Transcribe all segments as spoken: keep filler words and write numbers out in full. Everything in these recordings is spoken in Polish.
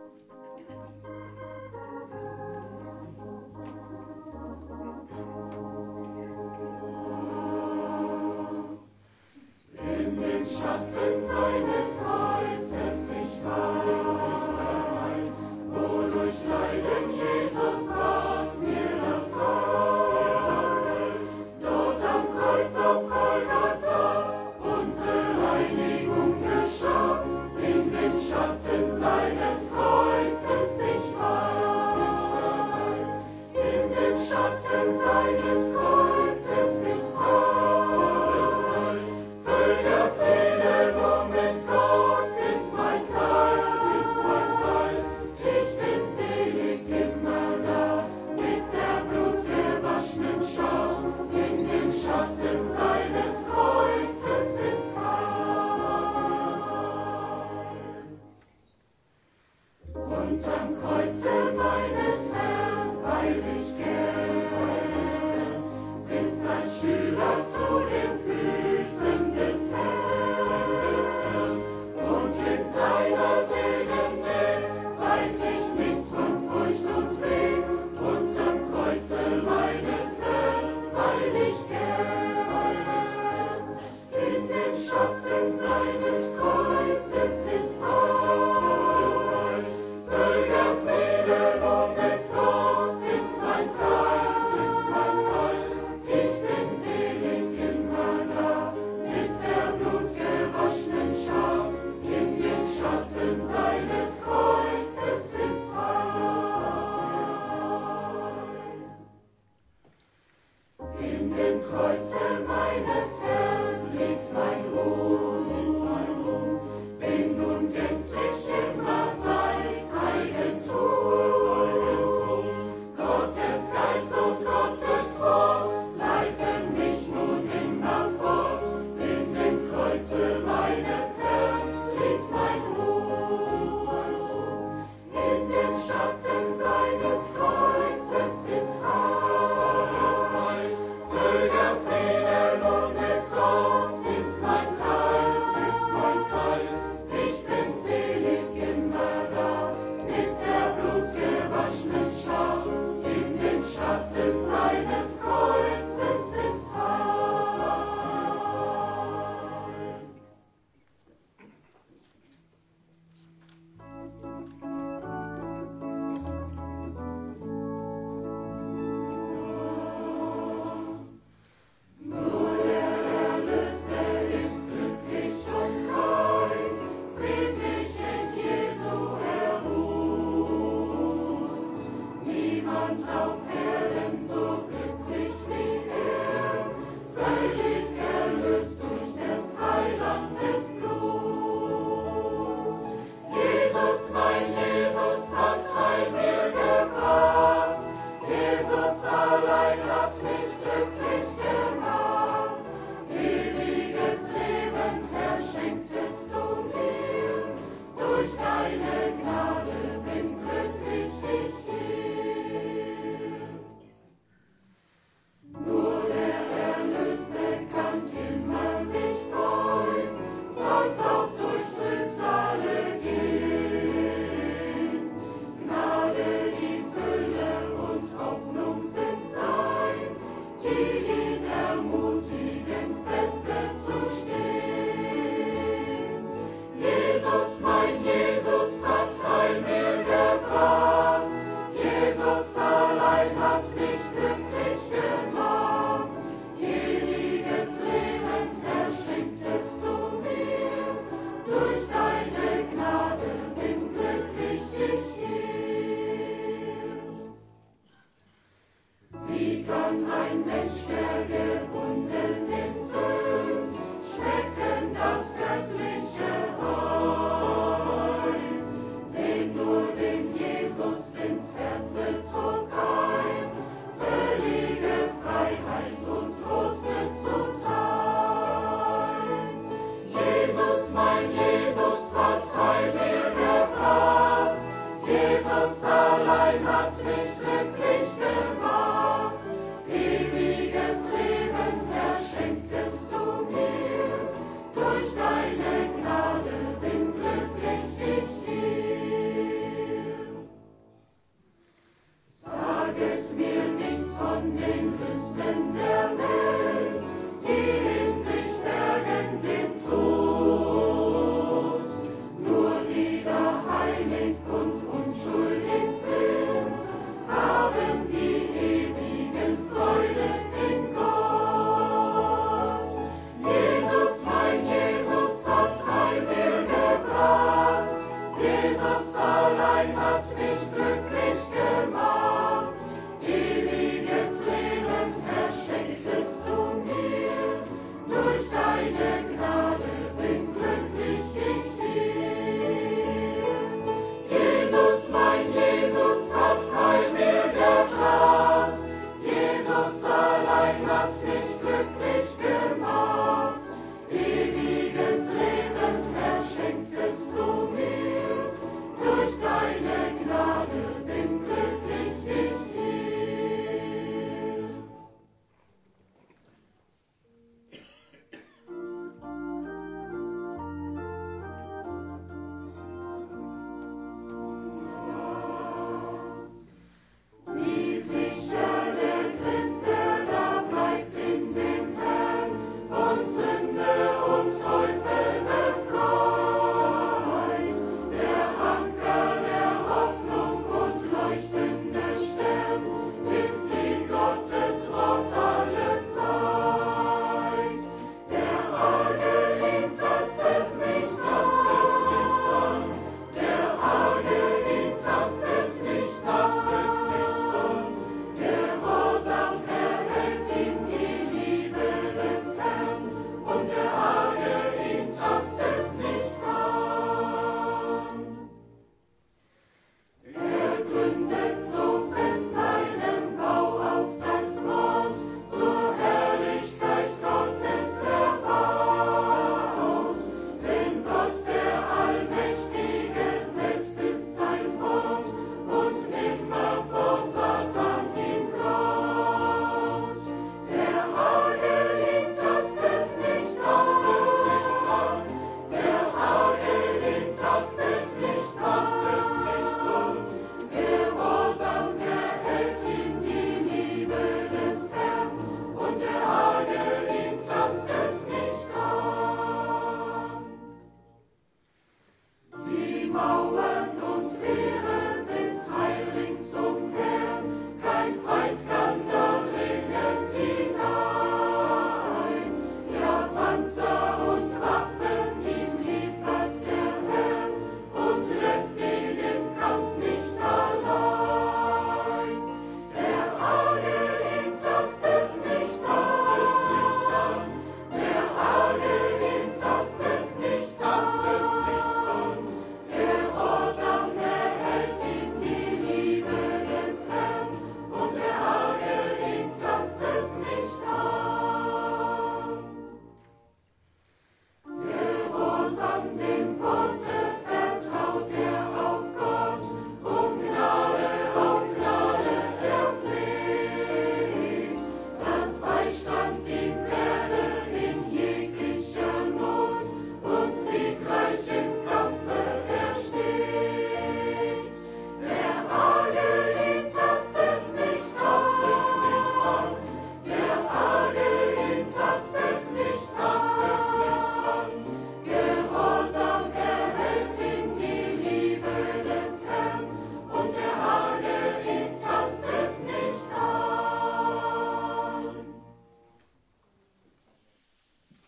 In den Schatten seines Kreuzes ich weilt, wodurch Leiden Jesus bracht mir das Heil. Dort am Kreuz auf Golgatha unsere Reinigung geschah. In den Schatten seines Kreuzes ich weilt.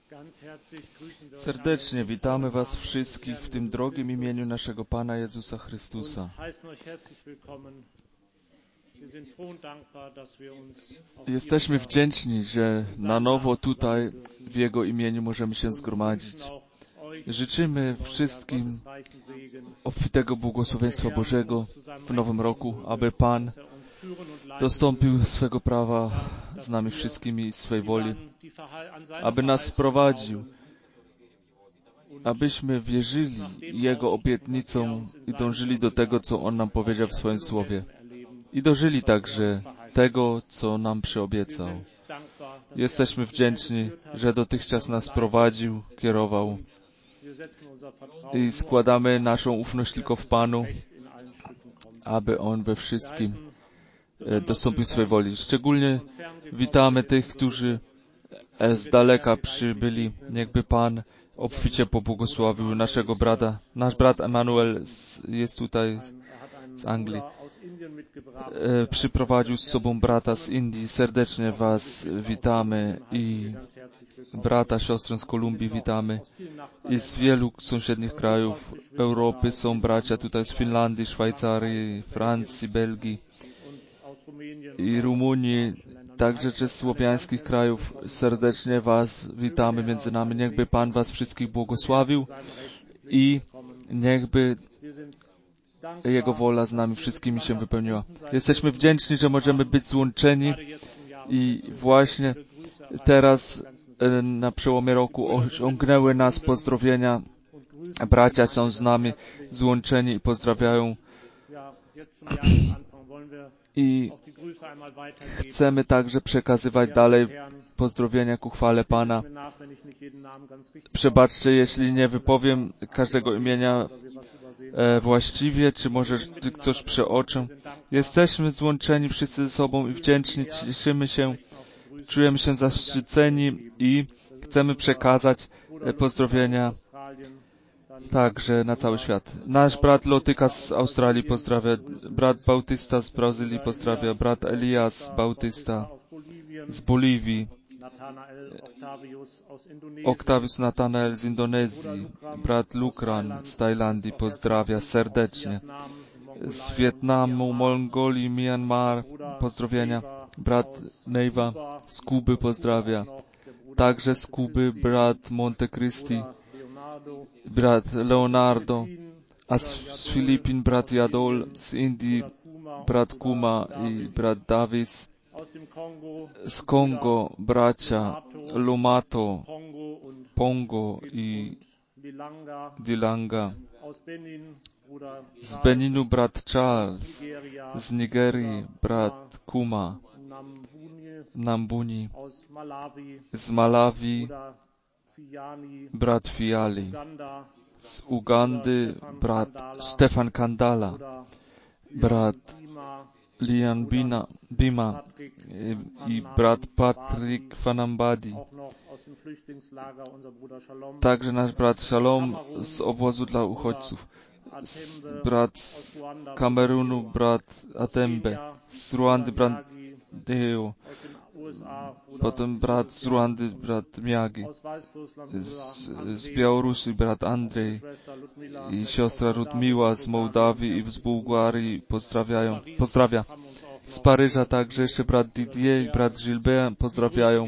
Serdecznie witamy Was wszystkich w tym drogim imieniu naszego Pana Jezusa Chrystusa. Jesteśmy wdzięczni, że na nowo tutaj w Jego imieniu możemy się zgromadzić. Życzymy wszystkim obfitego błogosławieństwa Bożego w nowym roku, aby Pan dostąpił swego prawa z nami wszystkimi, swej woli, aby nas prowadził, abyśmy wierzyli Jego obietnicom i dążyli do tego, co On nam powiedział w swoim Słowie. I dożyli także tego, co nam przyobiecał. Jesteśmy wdzięczni, że dotychczas nas prowadził, kierował i składamy naszą ufność tylko w Panu, aby On we wszystkim dostąpił swej woli. Szczególnie witamy tych, którzy z daleka przybyli. Niechby Pan obficie pobłogosławił naszego brata. Nasz brat Emanuel jest tutaj z Anglii. E, przyprowadził z sobą brata z Indii. Serdecznie Was witamy i brata, siostrę z Kolumbii witamy. I z wielu sąsiednich krajów Europy są bracia tutaj z Finlandii, Szwajcarii, Francji, Belgii i Rumunii, także ze słowiańskich krajów. Serdecznie Was witamy między nami. Niechby Pan Was wszystkich błogosławił i niechby Jego wola z nami wszystkimi się wypełniła. Jesteśmy wdzięczni, że możemy być złączeni i właśnie teraz na przełomie roku osiągnęły nas pozdrowienia. Bracia są z nami złączeni i pozdrawiają. I chcemy także przekazywać dalej pozdrowienia ku chwale Pana. Przebaczcie, jeśli nie wypowiem każdego imienia e, właściwie, czy może coś przeoczę. Jesteśmy złączeni wszyscy ze sobą i wdzięczni, cieszymy się, czujemy się zaszczyceni i chcemy przekazać e, pozdrowienia także na cały świat. Nasz brat Lotyka z Australii pozdrawia, brat Bautysta z Brazylii pozdrawia, brat Elias Bautysta z Boliwii, Octavius Nathanael z Indonezji, brat Lukran z Tajlandii pozdrawia serdecznie. Z Wietnamu, Mongolii, Myanmar pozdrowienia, brat Neiva z Kuby pozdrawia, także z Kuby brat Monte Cristi, brat Leonardo, a z, z Filipin brat Jadol, z Indii brat Kuma i brat Davis, z Kongo bracia Lumato, Pongo i Dilanga, z Beninu brat Charles, z Nigerii brat Kuma, Nambuni, z Malawi brat Fiali, z Ugandy brat Stefan Kandala, brat Lian Bina, Bima i, i brat Patryk Fanambadi. Także nasz brat Shalom z obozu dla uchodźców, z brat z Kamerunu brat Atembe, z Ruandy brat Deo, potem brat z Ruandy, brat Miagi, z, z Białorusi brat Andrzej i siostra Ludmiła z Mołdawii i z Bułgarii pozdrawiają, pozdrawia. Z Paryża także jeszcze brat Didier i brat Gilbert pozdrawiają.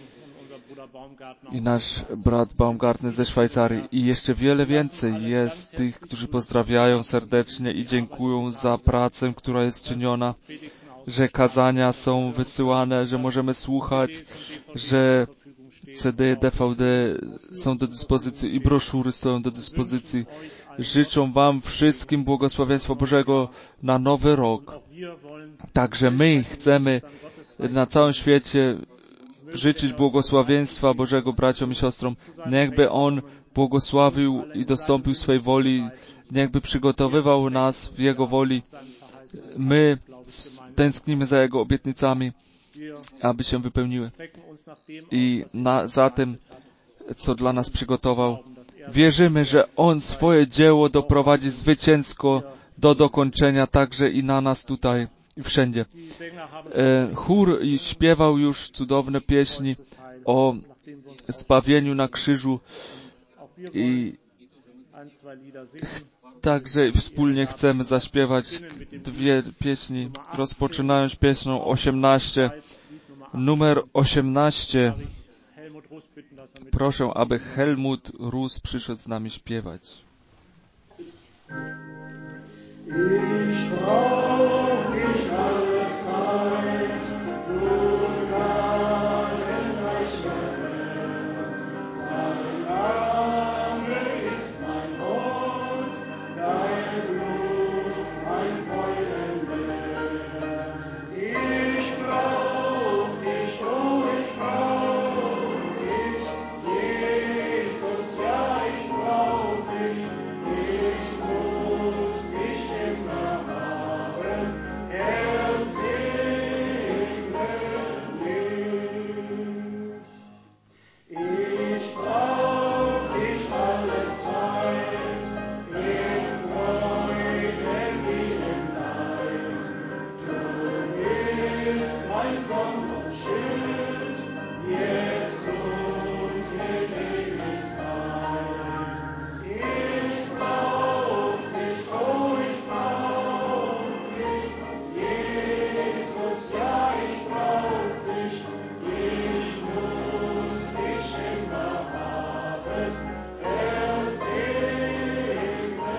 I nasz brat Baumgartner ze Szwajcarii. I jeszcze wiele więcej jest tych, którzy pozdrawiają serdecznie i dziękują za pracę, która jest czyniona, że kazania są wysyłane, że możemy słuchać, że C D, D V D są do dyspozycji i broszury stoją do dyspozycji. Życzą Wam wszystkim błogosławieństwa Bożego na nowy rok. Także my chcemy na całym świecie życzyć błogosławieństwa Bożego braciom i siostrom. Niechby On błogosławił i dostąpił swej woli, niechby przygotowywał nas w Jego woli. My tęsknimy za Jego obietnicami, aby się wypełniły. I na, za tym, co dla nas przygotował, wierzymy, że On swoje dzieło doprowadzi zwycięsko do dokończenia, także i na nas tutaj i wszędzie. E, chór śpiewał już cudowne pieśni o zbawieniu na krzyżu i także wspólnie chcemy zaśpiewać dwie pieśni, rozpoczynając pieśnią osiemnaście. Numer osiemnaście. Proszę, aby Helmut Rus przyszedł z nami śpiewać. Ich brauch dich alle Zeit, du gnadenreicher Herr. Dein Name ist mein Wort, dein Blut mein Freudenmehr. Ich brauch dich, oh, ich brauch dich, Jesus, ja, ich brauch dich, ich muss dich immer haben, Herr, segne mich. Ich brauch dich alle Zeit, in Freuden wie im Leid. Du bist mein Sonnenschild, jetzt und in Ewigkeit. Ich brauch dich, oh, ich brauch dich, Jesus, ja, ich brauch dich, ich muss dich immer haben, Herr, segne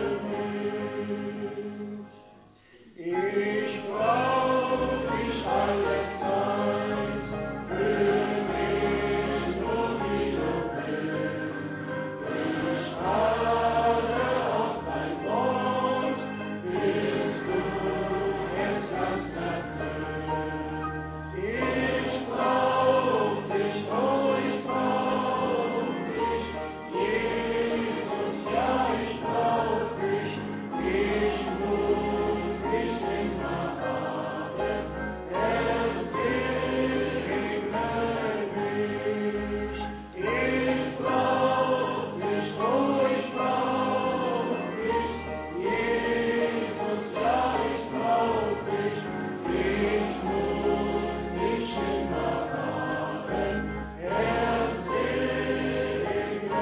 mich. Ich brauch dich alle Zeit, für mich nur wie du bist. Ich harre auf dein Wort, bis du es ganz erfüllst. Ich brauch dich, oh, ich brauch dich, Jesus, ja, ich brauch dich, ich muss dich immer haben, Herr, segne mich. Ich brauch dich, oh, ich brauch dich, Jesus, ja, ich brauch dich, ich muss dich immer haben, Herr, segne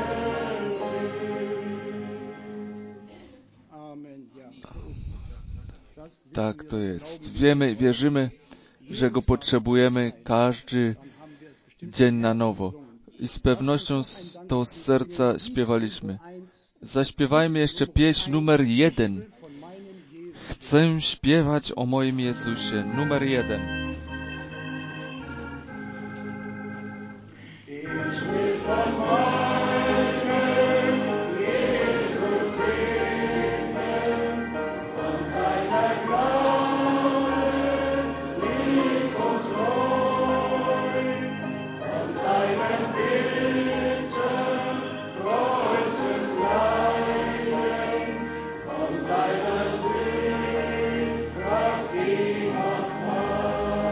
mich. Amen. Ja, so ist es. Das wissen Tak wir, to das jest. glauben wir. Wiemy, wierzymy, że Go potrzebujemy każdy dzień na nowo. I z pewnością z, to z serca śpiewaliśmy. Zaśpiewajmy jeszcze pieśń numer jeden. Chcę śpiewać o moim Jezusie. Numer jeden. Ich will von meinem Jesus singen, von seiner Gnade, Lieb und Treu, von seinen Bitten, Kreuzesleiden, von seiner Sündkraft, die macht frei.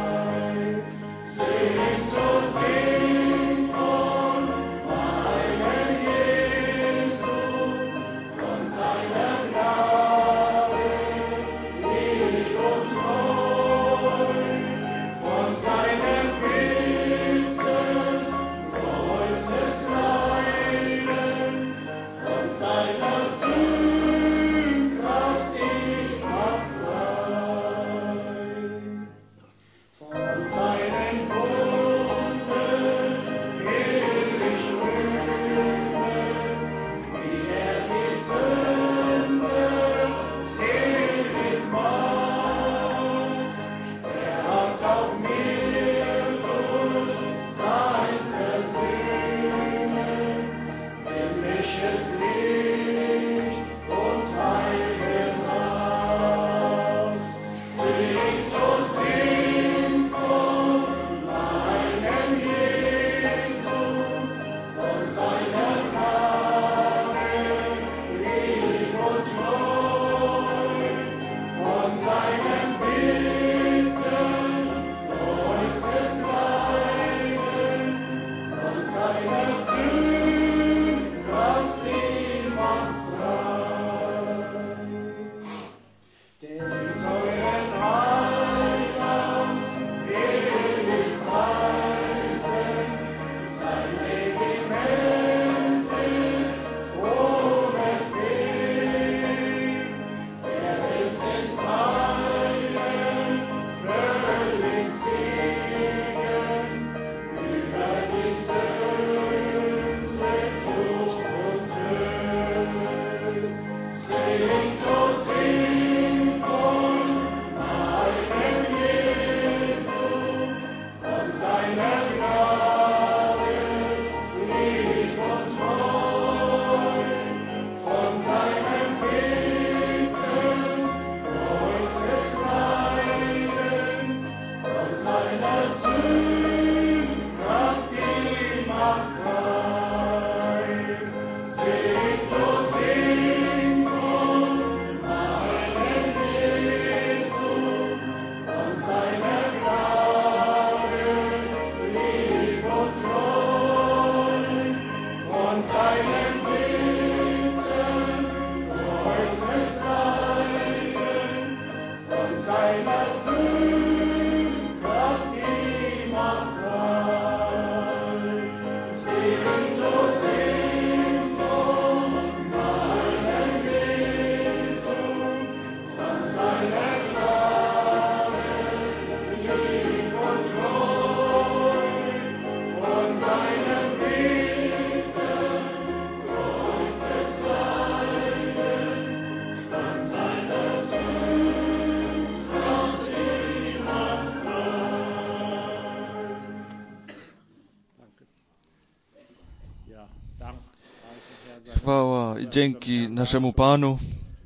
Chwała i dzięki naszemu Panu.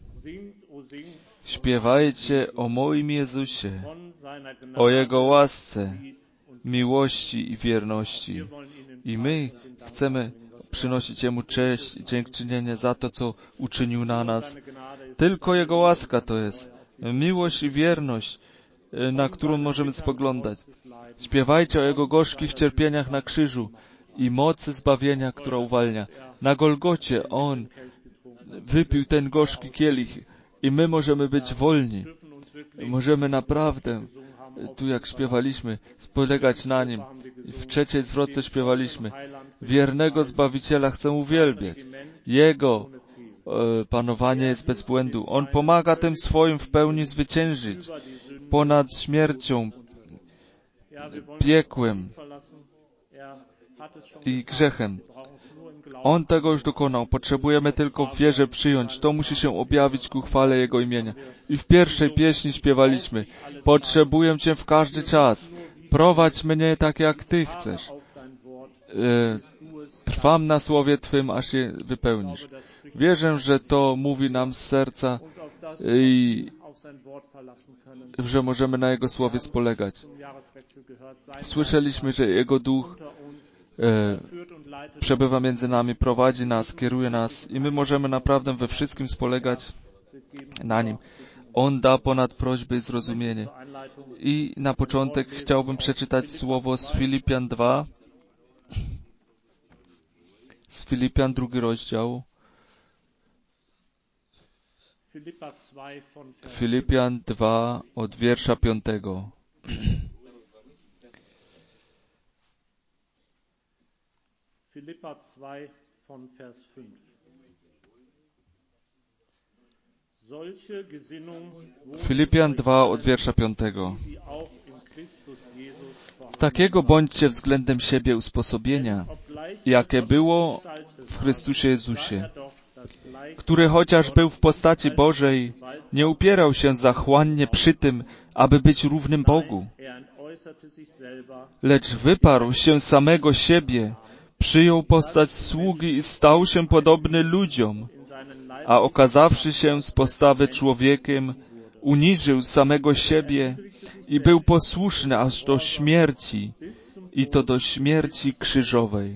Śpiewajcie o moim Jezusie, o Jego łasce, miłości i wierności. I my chcemy przynosić Jemu cześć i dziękczynienie za to, co uczynił na nas. Tylko Jego łaska to jest miłość i wierność, na którą możemy spoglądać. Śpiewajcie o Jego gorzkich cierpieniach na krzyżu i mocy zbawienia, która uwalnia. Na Golgocie On wypił ten gorzki kielich i my możemy być wolni. Możemy naprawdę, tu jak śpiewaliśmy, spolegać na Nim. W trzeciej zwrotce śpiewaliśmy: wiernego Zbawiciela chcę uwielbiać. Jego e, panowanie jest bez błędu. On pomaga tym swoim w pełni zwyciężyć ponad śmiercią, piekłem i grzechem. On tego już dokonał. Potrzebujemy tylko w wierze przyjąć. To musi się objawić ku chwale Jego imienia. I w pierwszej pieśni śpiewaliśmy: potrzebuję Cię w każdy czas. Prowadź mnie tak, jak Ty chcesz. E, trwam na słowie Twym, aż je wypełnisz. Wierzę, że to mówi nam z serca i że możemy na Jego słowie spolegać. Słyszeliśmy, że Jego Duch e, przebywa między nami, prowadzi nas, kieruje nas i my możemy naprawdę we wszystkim spolegać na Nim. On da ponad prośby i zrozumienie. I na początek chciałbym przeczytać słowo z Filipian dwa, z Filipian drugi rozdział, Filipian dwa od wiersza piątego. Filipian dwa od wiersza piątego. Takiego bądźcie względem siebie usposobienia, jakie było w Chrystusie Jezusie, który chociaż był w postaci Bożej, nie upierał się zachłannie przy tym, aby być równym Bogu, lecz wyparł się samego siebie, przyjął postać sługi i stał się podobny ludziom, a okazawszy się z postawy człowiekiem, uniżył samego siebie i był posłuszny aż do śmierci, i to do śmierci krzyżowej.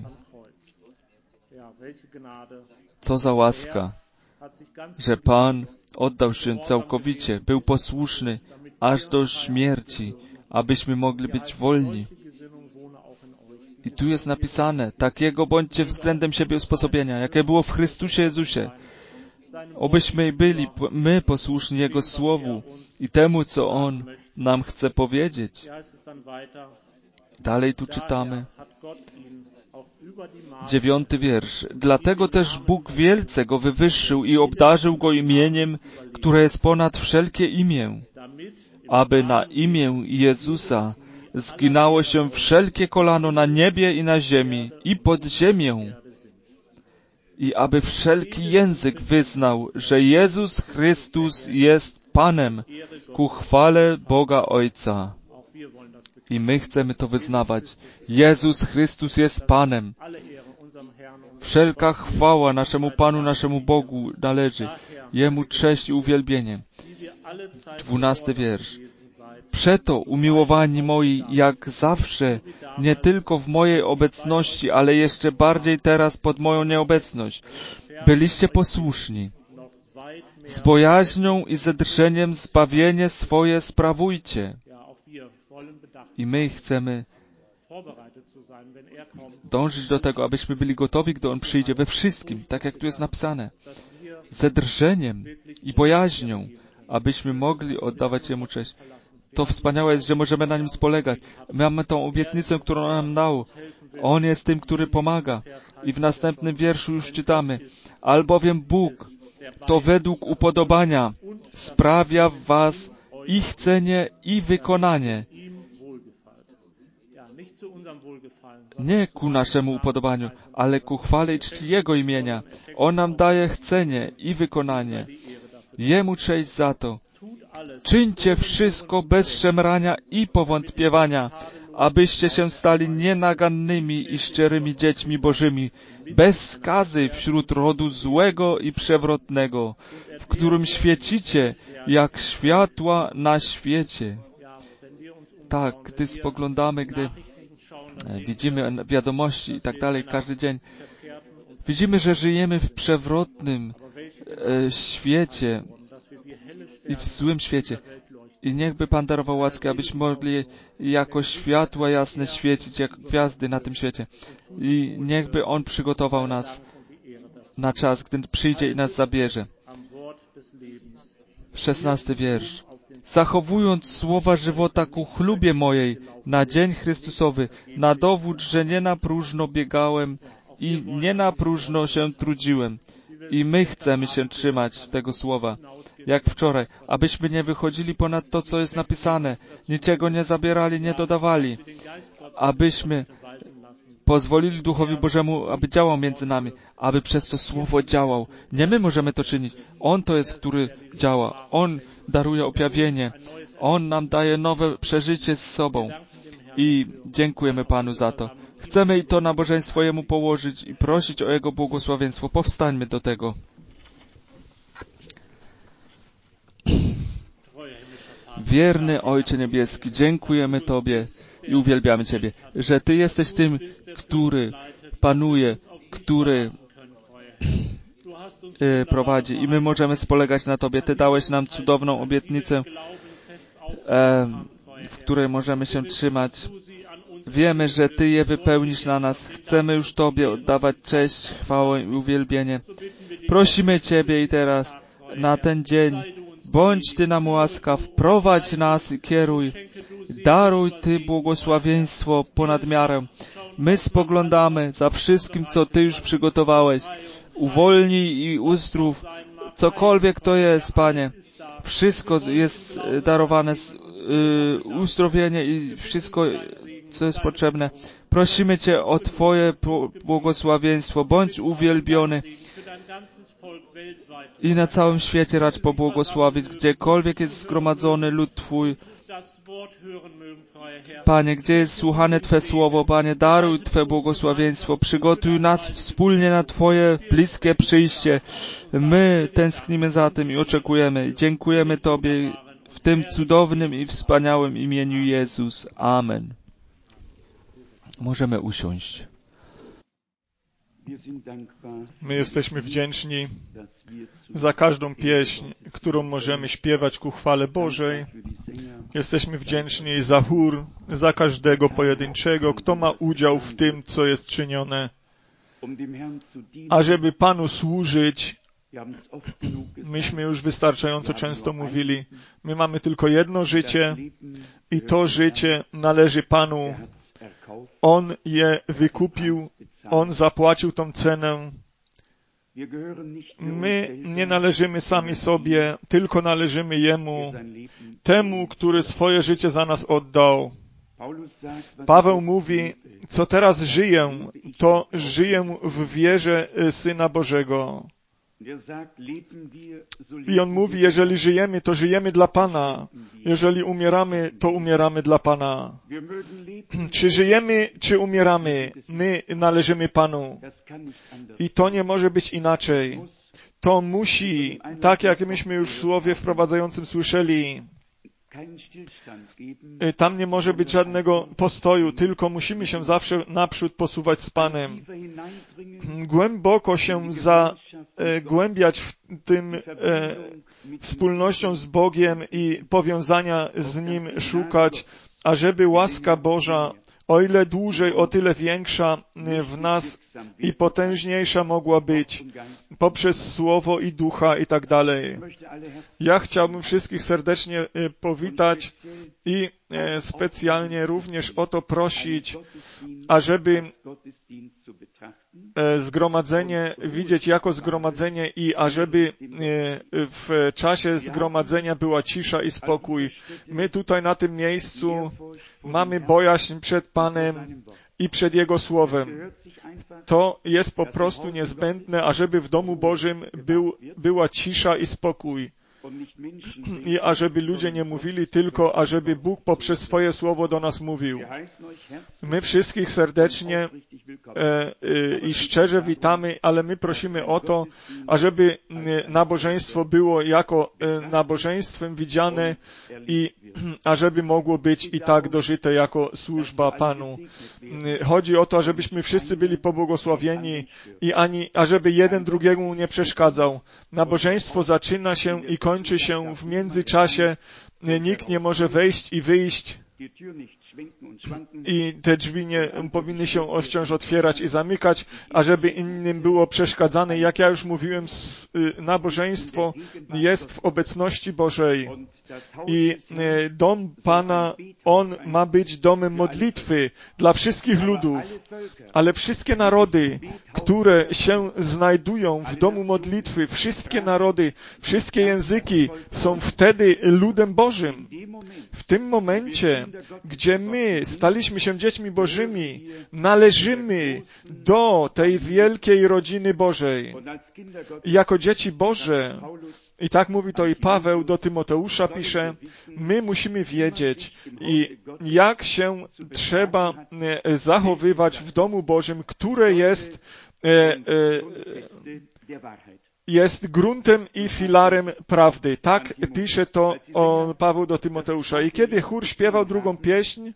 Co za łaska, że Pan oddał się całkowicie, był posłuszny aż do śmierci, abyśmy mogli być wolni. I tu jest napisane: takiego bądźcie względem siebie usposobienia, jakie było w Chrystusie Jezusie. Obyśmy byli my posłuszni Jego Słowu i temu, co On nam chce powiedzieć. Dalej tu czytamy. Dziewiąty wiersz. Dlatego też Bóg wielce Go wywyższył i obdarzył Go imieniem, które jest ponad wszelkie imię, aby na imię Jezusa zginało się wszelkie kolano na niebie i na ziemi i pod ziemią, i aby wszelki język wyznał, że Jezus Chrystus jest Panem, ku chwale Boga Ojca. I my chcemy to wyznawać. Jezus Chrystus jest Panem. Wszelka chwała naszemu Panu, naszemu Bogu należy. Jemu cześć i uwielbienie. Dwunasty wiersz. Przeto, umiłowani moi, jak zawsze, nie tylko w mojej obecności, ale jeszcze bardziej teraz pod moją nieobecność, byliście posłuszni. Z bojaźnią i ze drżeniem zbawienie swoje sprawujcie. I my chcemy dążyć do tego, abyśmy byli gotowi, gdy On przyjdzie, we wszystkim, tak jak tu jest napisane, ze drżeniem i bojaźnią, abyśmy mogli oddawać Jemu cześć. To wspaniałe jest, że możemy na Nim spolegać. My mamy tą obietnicę, którą On nam dał. On jest tym, który pomaga. I w następnym wierszu już czytamy: albowiem Bóg, to według upodobania, sprawia w was i chcenie, i wykonanie. Nie ku naszemu upodobaniu, ale ku chwale i czci Jego imienia. On nam daje chcenie i wykonanie. Jemu cześć za to. Czyńcie wszystko bez szemrania i powątpiewania, abyście się stali nienagannymi i szczerymi dziećmi Bożymi, bez skazy wśród rodu złego i przewrotnego, w którym świecicie jak światła na świecie. Tak, gdy spoglądamy, gdy widzimy wiadomości i tak dalej każdy dzień, widzimy, że żyjemy w przewrotnym e, świecie i w złym świecie. I niechby Pan darował łaskę, abyśmy mogli jako światła jasne świecić, jak gwiazdy na tym świecie. I niechby On przygotował nas na czas, gdy przyjdzie i nas zabierze. Szesnasty wiersz. Zachowując słowa żywota ku chlubie mojej na dzień Chrystusowy, na dowód, że nie na próżno biegałem i nie na próżno się trudziłem. I my chcemy się trzymać tego słowa, jak wczoraj, abyśmy nie wychodzili ponad to, co jest napisane, niczego nie zabierali, nie dodawali, abyśmy pozwolili Duchowi Bożemu, aby działał między nami, aby przez to Słowo działał. Nie my możemy to czynić. On to jest, który działa. On daruje objawienie. On nam daje nowe przeżycie z sobą. I dziękujemy Panu za to. Chcemy i to nabożeństwo Jemu położyć i prosić o Jego błogosławieństwo. Powstańmy do tego. Wierny Ojcze Niebieski, dziękujemy Tobie i uwielbiamy Ciebie, że Ty jesteś tym, który panuje, który e, prowadzi i my możemy spolegać na Tobie. Ty dałeś nam cudowną obietnicę, e, w której możemy się trzymać. Wiemy, że Ty je wypełnisz na nas. Chcemy już Tobie oddawać cześć, chwałę i uwielbienie. Prosimy Ciebie i teraz na ten dzień, bądź Ty nam łaskaw, prowadź nas i kieruj. Daruj Ty błogosławieństwo ponad miarę. My spoglądamy za wszystkim, co Ty już przygotowałeś. Uwolnij i uzdrów cokolwiek to jest, Panie. Wszystko jest darowane, yy, uzdrowienie i wszystko, co jest potrzebne. Prosimy Cię o Twoje błogosławieństwo. Bądź uwielbiony i na całym świecie racz pobłogosławić, gdziekolwiek jest zgromadzony lud Twój. Panie, gdzie jest słuchane Twe słowo, Panie, daruj Twe błogosławieństwo, przygotuj nas wspólnie na Twoje bliskie przyjście. My tęsknimy za tym i oczekujemy. Dziękujemy Tobie w tym cudownym i wspaniałym imieniu Jezus. Amen. Możemy usiąść. My jesteśmy wdzięczni za każdą pieśń, którą możemy śpiewać ku chwale Bożej. Jesteśmy wdzięczni za chór, za każdego pojedynczego, kto ma udział w tym, co jest czynione. Ażeby Panu służyć, myśmy już wystarczająco często mówili, my mamy tylko jedno życie i to życie należy Panu. On je wykupił, On zapłacił tą cenę. My nie należymy sami sobie, tylko należymy Jemu, temu, który swoje życie za nas oddał. Paweł mówi, co teraz żyję, to żyję w wierze Syna Bożego. I on mówi, jeżeli żyjemy, to żyjemy dla Pana. Jeżeli umieramy, to umieramy dla Pana. Czy żyjemy, czy umieramy, my należymy Panu. I to nie może być inaczej. To musi, tak jak myśmy już w słowie wprowadzającym słyszeli, tam nie może być żadnego postoju, tylko musimy się zawsze naprzód posuwać z Panem. Głęboko się zagłębiać w tym e, wspólnością z Bogiem i powiązania z Nim szukać, ażeby łaska Boża, o ile dłużej, o tyle większa w nas i potężniejsza mogła być poprzez Słowo i Ducha i tak dalej. Ja chciałbym wszystkich serdecznie powitać i specjalnie również o to prosić, ażeby zgromadzenie widzieć jako zgromadzenie i ażeby w czasie zgromadzenia była cisza i spokój. My tutaj na tym miejscu mamy bojaźń przed Panem i przed Jego Słowem. To jest po prostu niezbędne, ażeby w domu Bożym był, była cisza i spokój. i ażeby ludzie nie mówili tylko, ażeby Bóg poprzez swoje słowo do nas mówił. My wszystkich serdecznie e, e, i szczerze witamy, ale my prosimy o to, ażeby nabożeństwo było jako e, nabożeństwem widziane i ażeby mogło być i tak dożyte jako służba Panu. Chodzi o to, ażebyśmy wszyscy byli pobłogosławieni i ani, ażeby jeden drugiemu nie przeszkadzał. Nabożeństwo zaczyna się i kończy się w międzyczasie. Nikt nie może wejść i wyjść. I te drzwi nie powinny się wciąż otwierać i zamykać, ażeby innym było przeszkadzane. Jak ja już mówiłem, nabożeństwo jest w obecności Bożej. I dom Pana, on ma być domem modlitwy dla wszystkich ludów, ale wszystkie narody, które się znajdują w domu modlitwy, wszystkie narody, wszystkie języki są wtedy ludem Bożym. W tym momencie, gdzie my staliśmy się dziećmi Bożymi, należymy do tej wielkiej rodziny Bożej. I jako dzieci Boże, i tak mówi to i Paweł do Tymoteusza pisze, my musimy wiedzieć, i jak się trzeba zachowywać w domu Bożym, które jest e, e, jest gruntem i filarem prawdy. Tak pisze to o Paweł do Tymoteusza. I kiedy chór śpiewał drugą pieśń,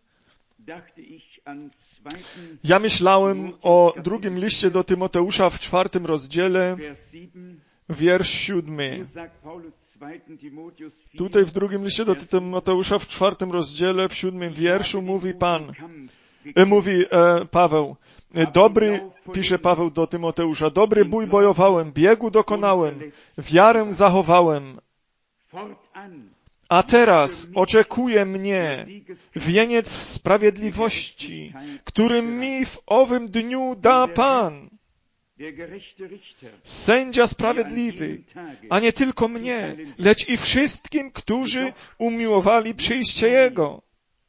ja myślałem o drugim liście do Tymoteusza w czwartym rozdziale, wiersz siódmy. Tutaj w drugim liście do Tymoteusza w czwartym rozdziale, w siódmym wierszu mówi Pan, e, mówi e, Paweł, dobry, pisze Paweł do Tymoteusza, dobry bój bojowałem, biegu dokonałem, wiarę zachowałem. A teraz oczekuje mnie wieniec sprawiedliwości, który mi w owym dniu da Pan. Sędzia sprawiedliwy, a nie tylko mnie, lecz i wszystkim, którzy umiłowali przyjście Jego.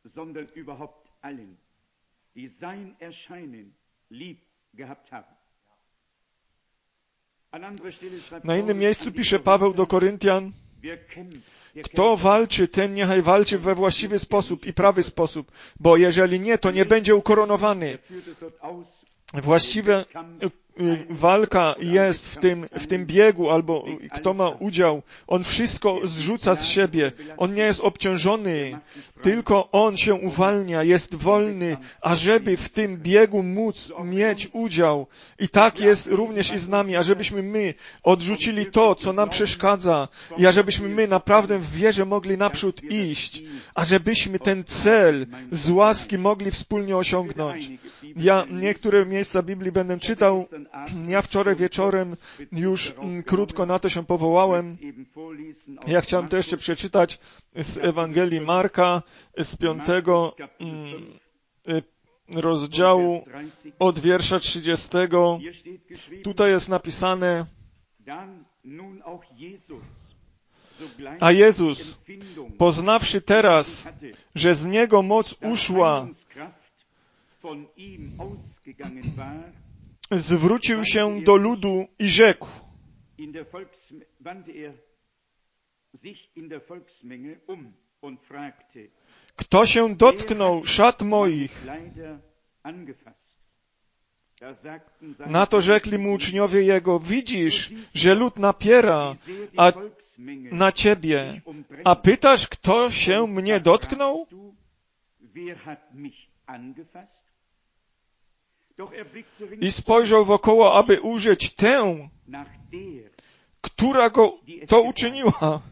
Na innym miejscu pisze Paweł do Koryntian, kto walczy, ten niechaj walczy we właściwy sposób i prawy sposób, bo jeżeli nie, to nie będzie ukoronowany. Właściwa walka jest w tym, w tym biegu, albo kto ma udział, on wszystko zrzuca z siebie. On nie jest obciążony, tylko on się uwalnia, jest wolny, ażeby w tym biegu móc mieć udział. I tak jest również i z nami, ażebyśmy my odrzucili to, co nam przeszkadza i ażebyśmy my naprawdę w wierze mogli naprzód iść, ażebyśmy ten cel z łaski mogli wspólnie osiągnąć. Ja niektóre miejsca Biblii będę czytał. Ja wczoraj wieczorem już krótko na to się powołałem. Ja chciałem to jeszcze przeczytać z Ewangelii Marka, z piątego rozdziału od wiersza trzydziestego. Tutaj jest napisane, a Jezus, poznawszy teraz, że z Niego moc uszła, zwrócił się do ludu i rzekł, kto się dotknął szat moich? Na to rzekli mu uczniowie Jego, widzisz, że lud napiera a na Ciebie, a pytasz, kto się mnie dotknął? I spojrzał wokoło, aby ujrzeć tę, która go to uczyniła.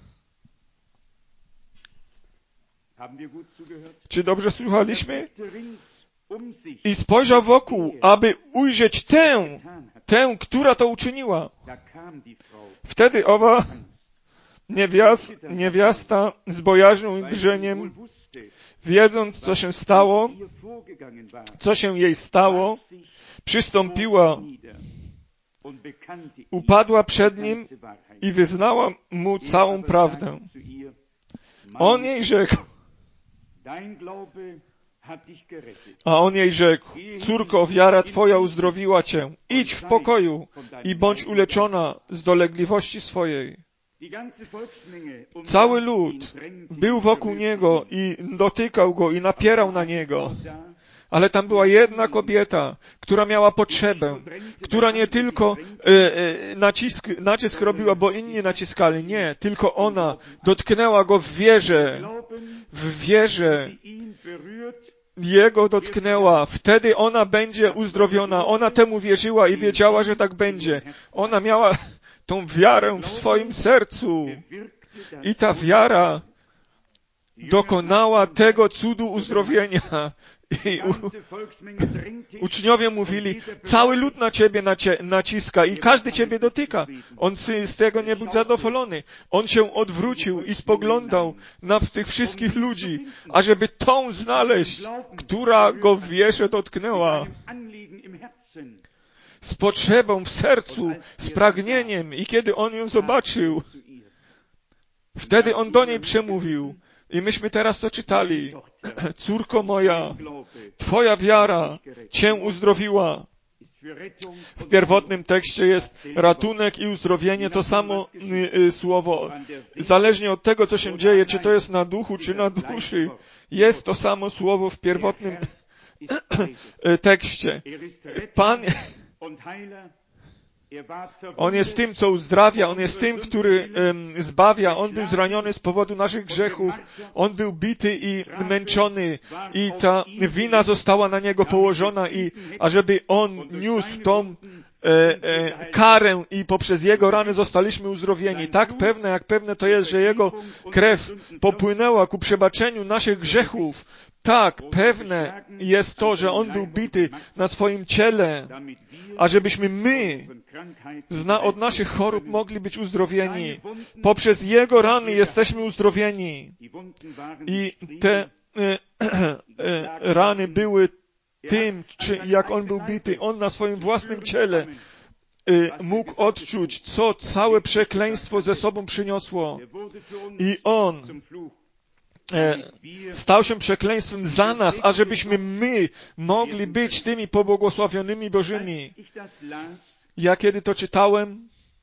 Czy dobrze słuchaliśmy? I spojrzał wokół, aby ujrzeć tę, tę, która to uczyniła. Wtedy owa niewiast, niewiasta z bojaźnią i drżeniem, wiedząc, co się stało, co się jej stało, przystąpiła, upadła przed nim i wyznała mu całą prawdę. On jej rzekł, a on jej rzekł, córko, wiara Twoja uzdrowiła Cię. Idź w pokoju i bądź uleczona z dolegliwości swojej. Cały lud był wokół niego i dotykał go i napierał na niego. Ale tam była jedna kobieta, która miała potrzebę, która nie tylko e, e, nacisk, nacisk robiła, bo inni naciskali. Nie, tylko ona dotknęła go w wierze. W wierze Jego dotknęła. Wtedy ona będzie uzdrowiona. Ona temu wierzyła i wiedziała, że tak będzie. Ona miała tą wiarę w swoim sercu. I ta wiara dokonała tego cudu uzdrowienia. I u, uczniowie mówili, cały lud na ciebie nacie, naciska i każdy ciebie dotyka. On z tego nie był zadowolony. On się odwrócił i spoglądał na tych wszystkich ludzi, ażeby tą znaleźć, która go w wierze dotknęła. Z potrzebą w sercu, z pragnieniem. I kiedy on ją zobaczył, wtedy on do niej przemówił. I myśmy teraz to czytali. Córko moja, Twoja wiara Cię uzdrowiła. W pierwotnym tekście jest ratunek i uzdrowienie, to samo y, y, słowo. Zależnie od tego, co się dzieje, czy to jest na duchu, czy na duszy, jest to samo słowo w pierwotnym tekście. Pan... On jest tym, co uzdrawia, On jest tym, który um, zbawia. On był zraniony z powodu naszych grzechów. On był bity i męczony. I ta wina została na Niego położona i ażeby On niósł tą e, e, karę i poprzez Jego rany zostaliśmy uzdrowieni. Tak pewne, jak pewne to jest, że Jego krew popłynęła ku przebaczeniu naszych grzechów. Tak, pewne jest to, że On był bity na swoim ciele, ażebyśmy my zna od naszych chorób mogli być uzdrowieni. Poprzez Jego rany jesteśmy uzdrowieni. I te e, e, rany były tym, czy jak On był bity. On na swoim własnym ciele e, mógł odczuć, co całe przekleństwo ze sobą przyniosło. I On stał się przekleństwem za nas, ażebyśmy my mogli być tymi pobłogosławionymi Bożymi. Ja kiedy to czytałem,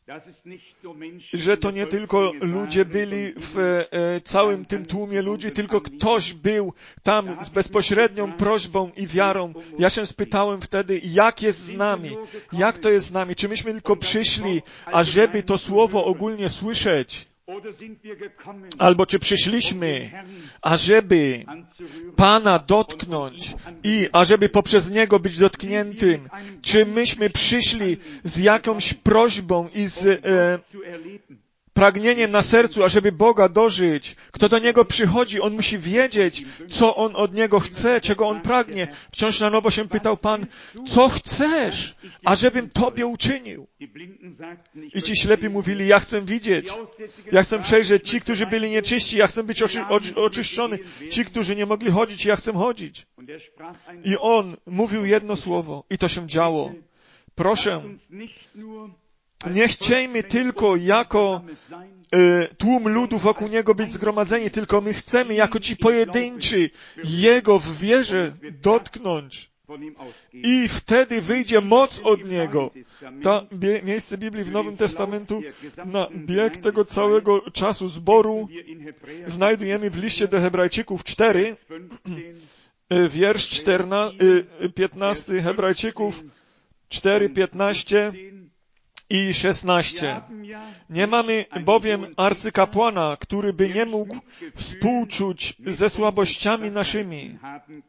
że to nie tylko ludzie byli w e, całym tym tłumie ludzi, tylko ktoś był tam z bezpośrednią prośbą i wiarą. Ja się spytałem wtedy, jak jest z nami? Jak to jest z nami? Czy myśmy tylko przyszli, ażeby to słowo ogólnie słyszeć? Albo czy przyszliśmy, ażeby Pana dotknąć i ażeby poprzez Niego być dotkniętym? Czy myśmy przyszli z jakąś prośbą i z e, pragnieniem na sercu, ażeby Boga dożyć? Kto do Niego przychodzi, on musi wiedzieć, co On od Niego chce, czego On pragnie. Wciąż na nowo się pytał Pan, co chcesz, ażebym Tobie uczynił? I ci ślepi mówili, ja chcę widzieć, ja chcę przejrzeć. Ci, którzy byli nieczyści, ja chcę być oczy, oczy, oczyszczony. Ci, którzy nie mogli chodzić, ja chcę chodzić. I On mówił jedno słowo i to się działo. Proszę, nie chciejmy tylko jako y, tłum ludu wokół Niego być zgromadzeni, tylko my chcemy jako ci pojedynczy Jego w wierze dotknąć. I wtedy wyjdzie moc od Niego. To bie, miejsce Biblii w Nowym Testamentu na bieg tego całego czasu zboru znajdujemy w liście do Hebrajczyków cztery, wiersz czternasty, piętnasty, Hebrajczyków cztery, piętnaście i szesnaście. Nie mamy bowiem arcykapłana, który by nie mógł współczuć ze słabościami naszymi,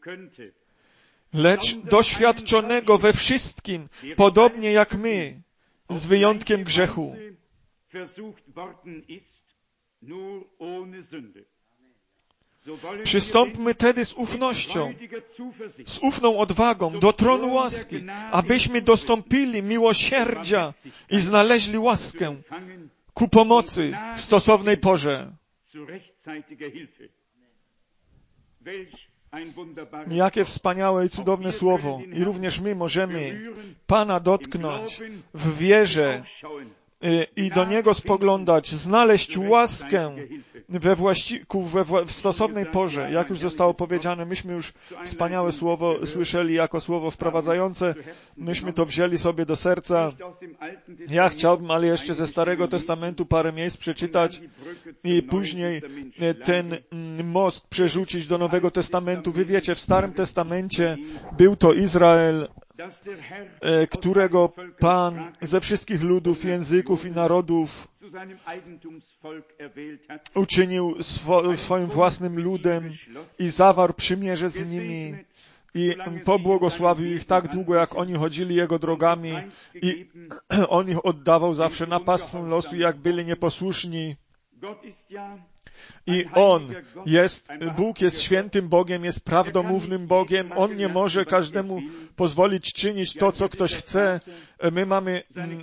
lecz doświadczonego we wszystkim, podobnie jak my, z wyjątkiem grzechu. Przystąpmy tedy z ufnością, z ufną odwagą do tronu łaski, abyśmy dostąpili miłosierdzia i znaleźli łaskę ku pomocy w stosownej porze. Jakie wspaniałe i cudowne słowo. I również my możemy Pana dotknąć w wierze i do Niego spoglądać, znaleźć łaskę we właściku, we wła- w stosownej porze. Jak już zostało powiedziane, myśmy już wspaniałe słowo słyszeli jako słowo wprowadzające, myśmy to wzięli sobie do serca. Ja chciałbym, ale jeszcze ze Starego Testamentu parę miejsc przeczytać i później ten most przerzucić do Nowego Testamentu. Wy wiecie, w Starym Testamencie był to Izrael, którego Pan ze wszystkich ludów, języków i narodów uczynił swo, swoim własnym ludem i zawarł przymierze z nimi i pobłogosławił ich tak długo, jak oni chodzili Jego drogami i On ich oddawał zawsze na pastwę losu, jak byli nieposłuszni. I On jest, Bóg jest świętym Bogiem, jest prawdomównym Bogiem. On nie może każdemu pozwolić czynić to, co ktoś chce. My mamy,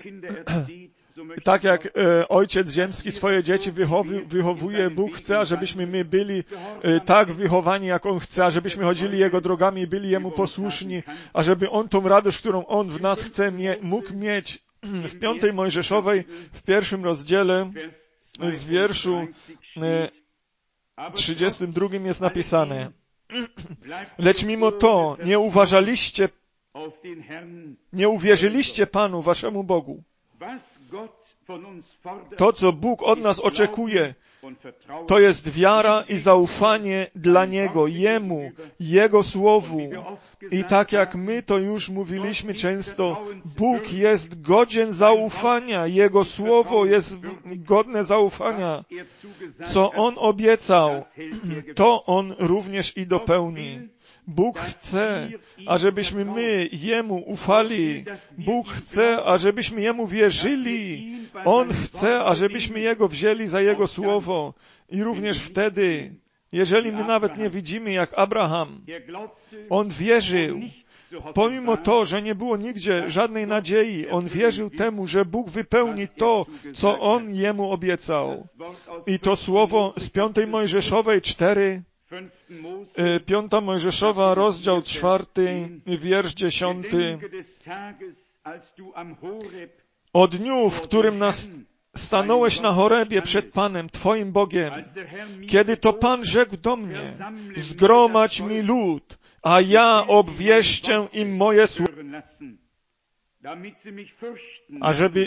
tak jak Ojciec Ziemski swoje dzieci wychowi, wychowuje, Bóg chce, ażebyśmy my byli tak wychowani, jak On chce, ażebyśmy chodzili Jego drogami i byli Jemu posłuszni, ażeby On tą radość, którą On w nas chce, mie- mógł mieć. W piątej Mojżeszowej, w pierwszym rozdziale, w wierszu trzydziestym drugim jest napisane: lecz mimo to nie uważaliście, nie uwierzyliście Panu, waszemu Bogu. To, co Bóg od nas oczekuje, to jest wiara i zaufanie dla Niego, Jemu, Jego Słowu. I tak jak my to już mówiliśmy często, Bóg jest godzien zaufania, Jego Słowo jest godne zaufania. Co On obiecał, to On również i dopełni. Bóg chce, ażebyśmy my Jemu ufali. Bóg chce, ażebyśmy Jemu wierzyli. On chce, ażebyśmy Jego wzięli za Jego Słowo. I również wtedy, jeżeli my nawet nie widzimy jak Abraham, on wierzył. Pomimo to, że nie było nigdzie żadnej nadziei, on wierzył temu, że Bóg wypełni to, co On jemu obiecał. I to słowo z piątej Mojżeszowej cztery, Piąta Mojżeszowa, rozdział czwarty, wiersz dziesiąty. O dniu, w którym nas stanąłeś na Horebie przed Panem, Twoim Bogiem, kiedy to Pan rzekł do mnie: zgromadź mi lud, a ja obwieszczę im moje słowa, ażeby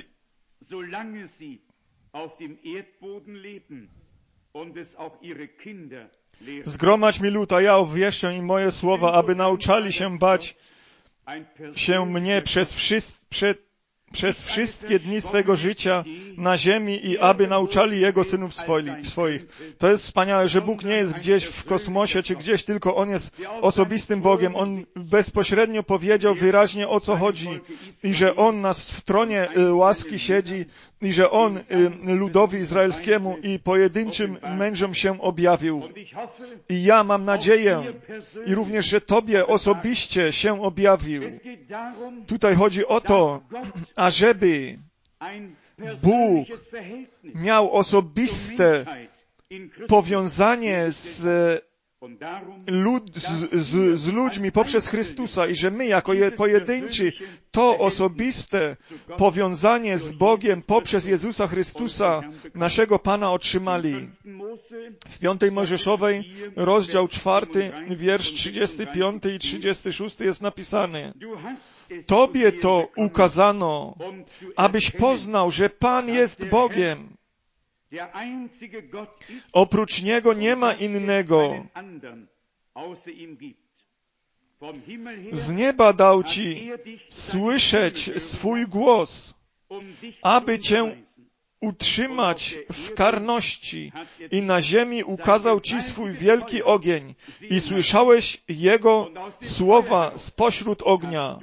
Zgromadź mi lud, a ja obwieszczę im moje słowa, aby nauczali się bać się mnie przez, wszys- przed, przez wszystkie dni swego życia na ziemi i aby nauczali Jego synów swoich. To jest wspaniałe, że Bóg nie jest gdzieś w kosmosie, czy gdzieś, tylko On jest osobistym Bogiem. On bezpośrednio powiedział wyraźnie, o co chodzi i że On nas w tronie łaski siedzi i że On ludowi izraelskiemu i pojedynczym mężom się objawił. I ja mam nadzieję i również, że Tobie osobiście się objawił. Tutaj chodzi o to, ażeby Bóg miał osobiste powiązanie z, lud, z, z, z ludźmi poprzez Chrystusa i że my jako je, pojedynczy to osobiste powiązanie z Bogiem poprzez Jezusa Chrystusa, naszego Pana, otrzymali. W piątej Mojżeszowej, rozdział czwarty, wiersz trzydziesty piąty i trzydziesty szósty jest napisane: Tobie to ukazano, abyś poznał, że Pan jest Bogiem. Oprócz Niego nie ma innego. Z nieba dał Ci słyszeć swój głos, aby Cię utrzymać w karności i na ziemi ukazał Ci swój wielki ogień i słyszałeś Jego słowa spośród ognia.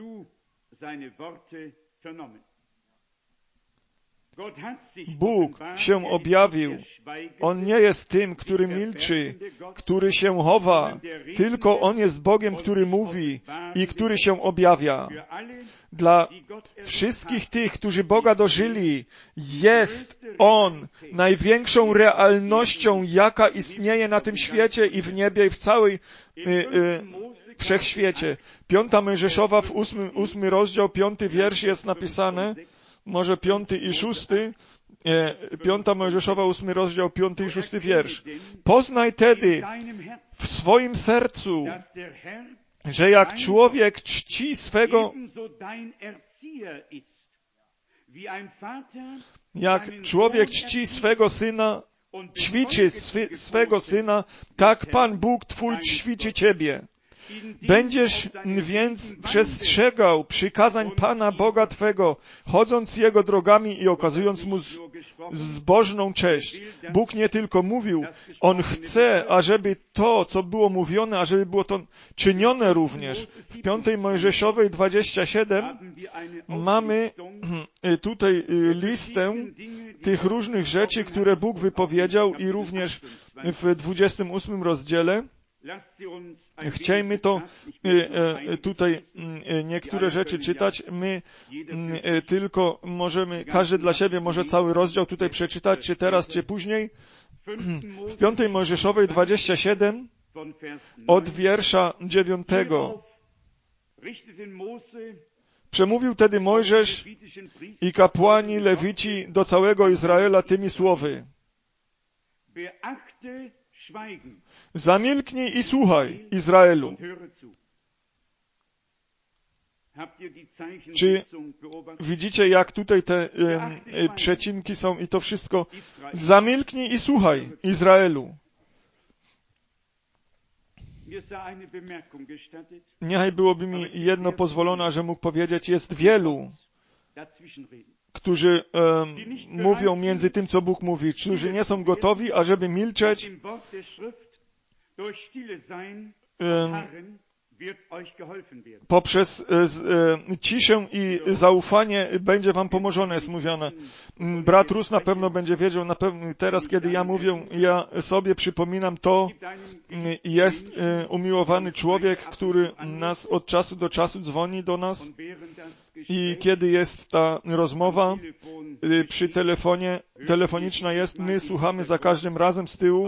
Bóg się objawił. On nie jest tym, który milczy, który się chowa, tylko On jest Bogiem, który mówi i który się objawia. Dla wszystkich tych, którzy Boga dożyli, jest On największą realnością, jaka istnieje na tym świecie i w niebie i w całej y, y, wszechświecie. Piąta Mojżeszowa w ósmy, ósmy rozdział, piąty wiersz jest napisane: może piąty i szósty, e, piąta Mojżeszowa, ósmy rozdział, piąty i szósty wiersz. Poznaj tedy w swoim sercu, że jak człowiek czci swego, jak człowiek czci swego syna, ćwiczy swy, swego syna, tak Pan Bóg Twój ćwiczy Ciebie. Będziesz więc przestrzegał przykazań Pana Boga Twego, chodząc Jego drogami i okazując Mu z, zbożną cześć. Bóg nie tylko mówił, On chce, ażeby to, co było mówione, ażeby było to czynione również. W piątej Mojżeszowej dwadzieścia siedem mamy tutaj listę tych różnych rzeczy, które Bóg wypowiedział i również w dwudziestym ósmym rozdziale. Chciejmy to tutaj niektóre rzeczy czytać. My tylko możemy, każdy dla siebie może cały rozdział tutaj przeczytać, czy teraz, czy później. W piątej Mojżeszowej dwadzieścia siedem od wiersza dziewiątego. Przemówił tedy Mojżesz i kapłani Lewici do całego Izraela tymi słowy. Zamilknij i słuchaj, Izraelu. Czy widzicie, jak tutaj te e, przecinki są i to wszystko? Zamilknij i słuchaj, Izraelu. Niechaj byłoby mi jedno pozwolone, że mógł powiedzieć, jest wielu, którzy um, mówią między tym, co Bóg mówi, którzy nie są gotowi, ażeby milczeć, um, poprzez e, ciszę i zaufanie będzie wam pomożone, jest mówione. Brat Rus na pewno będzie wiedział, na pewno teraz, kiedy ja mówię, ja sobie przypominam to, jest e, umiłowany człowiek, który nas od czasu do czasu dzwoni do nas i kiedy jest ta rozmowa e, przy telefonie, telefoniczna jest, my słuchamy za każdym razem z tyłu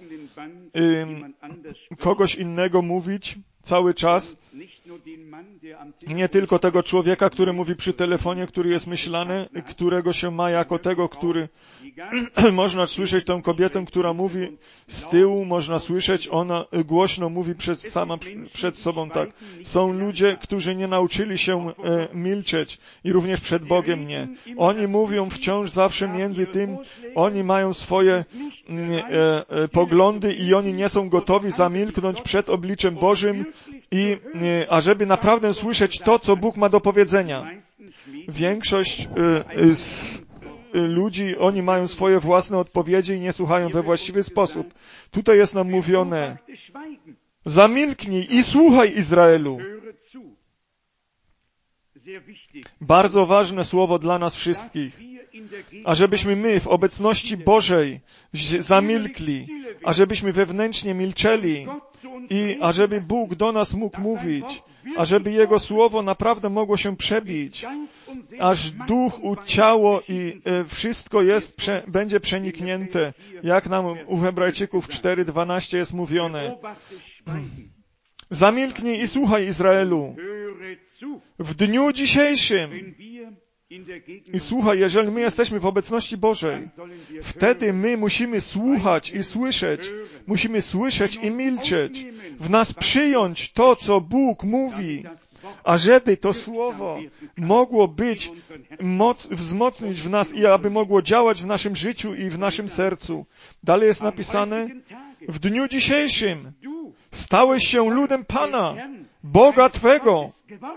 e, kogoś innego mówić, cały czas, nie tylko tego człowieka, który mówi przy telefonie, który jest myślany, którego się ma jako tego, który można słyszeć tą kobietę, która mówi z tyłu, można słyszeć, ona głośno mówi przed, sama przed sobą tak. Są ludzie, którzy nie nauczyli się e, milczeć i również przed Bogiem nie. Oni mówią wciąż zawsze między tym, oni mają swoje e, e, poglądy i oni nie są gotowi zamilknąć przed obliczem Bożym i e, ażeby naprawdę słyszeć to, co Bóg ma do powiedzenia. Większość e, z ludzi, oni mają swoje własne odpowiedzi i nie słuchają we właściwy sposób. Tutaj jest nam mówione, zamilknij i słuchaj, Izraelu. Bardzo ważne słowo dla nas wszystkich. Ażebyśmy my w obecności Bożej zamilkli, ażebyśmy wewnętrznie milczeli i ażeby Bóg do nas mógł mówić, ażeby Jego Słowo naprawdę mogło się przebić, aż duch, ciało i wszystko jest, prze, będzie przeniknięte, jak nam u Hebrajczyków cztery dwanaście jest mówione. Zamilknij i słuchaj, Izraelu. W dniu dzisiejszym i słuchaj, jeżeli my jesteśmy w obecności Bożej, wtedy my musimy słuchać i słyszeć. Musimy słyszeć i milczeć. W nas przyjąć to, co Bóg mówi, ażeby to Słowo mogło być, moc, wzmocnić w nas i aby mogło działać w naszym życiu i w naszym sercu. Dalej jest napisane, w dniu dzisiejszym stałeś się ludem Pana, Boga Twego.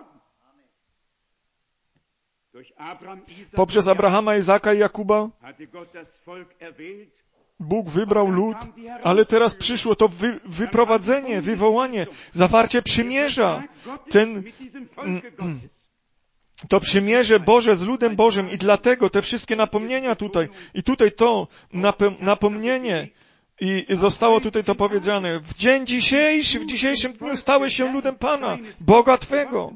Poprzez Abrahama, Izaka i Jakuba Bóg wybrał lud, ale teraz przyszło to wy, wyprowadzenie, wywołanie, zawarcie przymierza. Ten, to przymierze Boże z ludem Bożym i dlatego te wszystkie napomnienia tutaj i tutaj to napomnienie i zostało tutaj to powiedziane. W dzień dzisiejszy, w dzisiejszym dniu stałeś się ludem Pana, Boga Twego.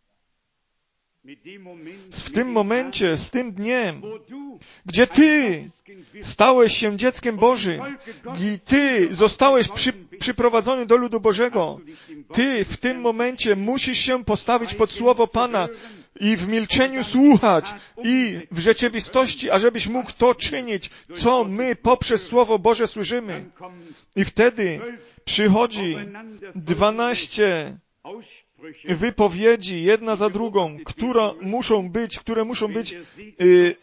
W tym momencie, z tym dniem, gdzie Ty stałeś się dzieckiem Bożym i Ty zostałeś przy, przyprowadzony do ludu Bożego, Ty w tym momencie musisz się postawić pod Słowo Pana, i w milczeniu słuchać i w rzeczywistości, ażebyś mógł to czynić, co my poprzez Słowo Boże słyszymy. I wtedy przychodzi dwanaście wypowiedzi, jedna za drugą, która muszą być, które muszą być, y,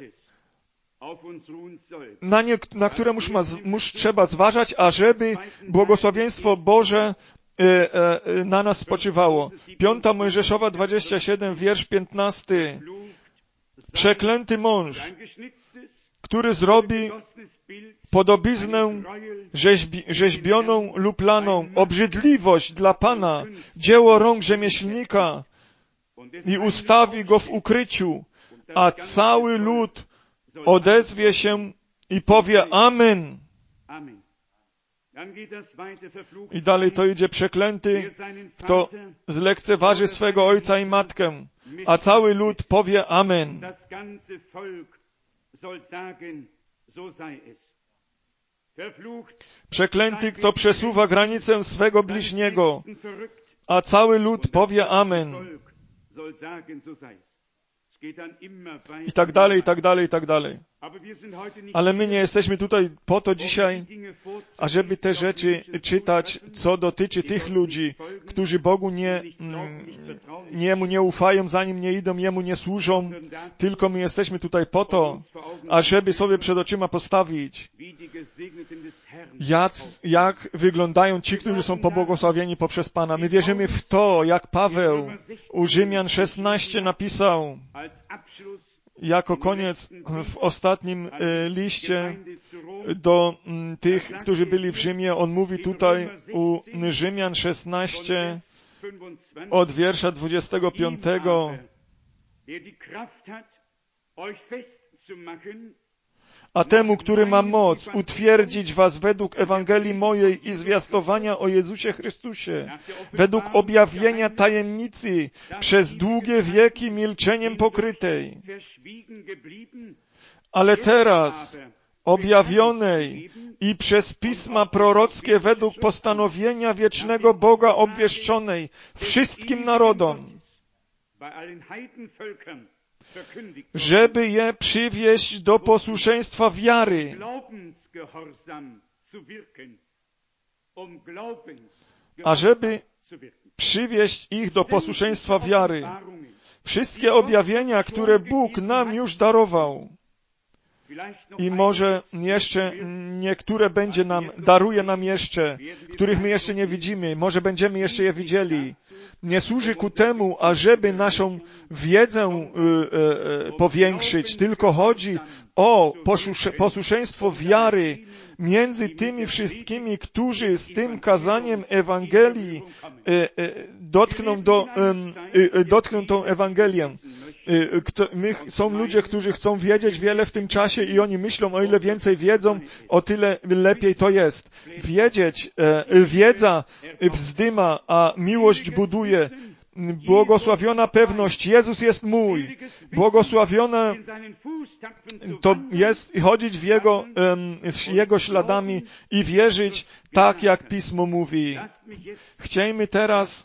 na, nie, na które musz, ma, musz trzeba zważać, ażeby błogosławieństwo Boże y, y, na nas spoczywało. Piąta Mojżeszowa dwadzieścia siedem, wiersz piętnasty. Przeklęty mąż, który zrobi podobiznę rzeźbi, rzeźbioną lub laną, obrzydliwość dla Pana, dzieło rąk rzemieślnika i ustawi go w ukryciu, a cały lud odezwie się i powie Amen. I dalej to idzie przeklęty, kto zlekceważy swego ojca i matkę, a cały lud powie Amen. Przeklęty, kto przesuwa granicę swego bliźniego, a cały lud powie Amen. I tak dalej, i tak dalej, i tak dalej. Ale my nie jesteśmy tutaj po to dzisiaj, ażeby te rzeczy czytać, co dotyczy tych ludzi, którzy Bogu nie, nie, Jemu nie ufają, za Nim nie idą, Jemu nie służą, tylko my jesteśmy tutaj po to, ażeby sobie przed oczyma postawić, jak, jak wyglądają ci, którzy są pobłogosławieni poprzez Pana. My wierzymy w to, jak Paweł u Rzymian szesnaście napisał, jako koniec w ostatnim liście do tych, którzy byli w Rzymie. On mówi tutaj u Rzymian szesnaście od wiersza dwudziestego piątego. A temu, który ma moc utwierdzić was według Ewangelii mojej i zwiastowania o Jezusie Chrystusie, według objawienia tajemnicy przez długie wieki milczeniem pokrytej, ale teraz objawionej i przez pisma prorockie według postanowienia wiecznego Boga obwieszczonej wszystkim narodom, żeby je przywieść do posłuszeństwa wiary, a żeby przywieść ich do posłuszeństwa wiary. Wszystkie objawienia, które Bóg nam już darował. I może jeszcze niektóre będzie nam, daruje nam jeszcze, których my jeszcze nie widzimy, może będziemy jeszcze je widzieli. Nie służy ku temu, ażeby naszą wiedzę y, y, powiększyć, tylko chodzi o posłuszeństwo wiary między tymi wszystkimi, którzy z tym kazaniem Ewangelii y, y, dotkną, do, y, y, dotkną tą Ewangelię. Y, kto, my, są ludzie, którzy chcą wiedzieć wiele w tym czasie i oni myślą, o ile więcej wiedzą, o tyle lepiej to jest. Wiedzieć, y, wiedza wzdyma, a miłość buduje. Błogosławiona pewność, Jezus jest mój. Błogosławiona to jest chodzić w Jego, Jego śladami i wierzyć tak, jak Pismo mówi. Chciejmy teraz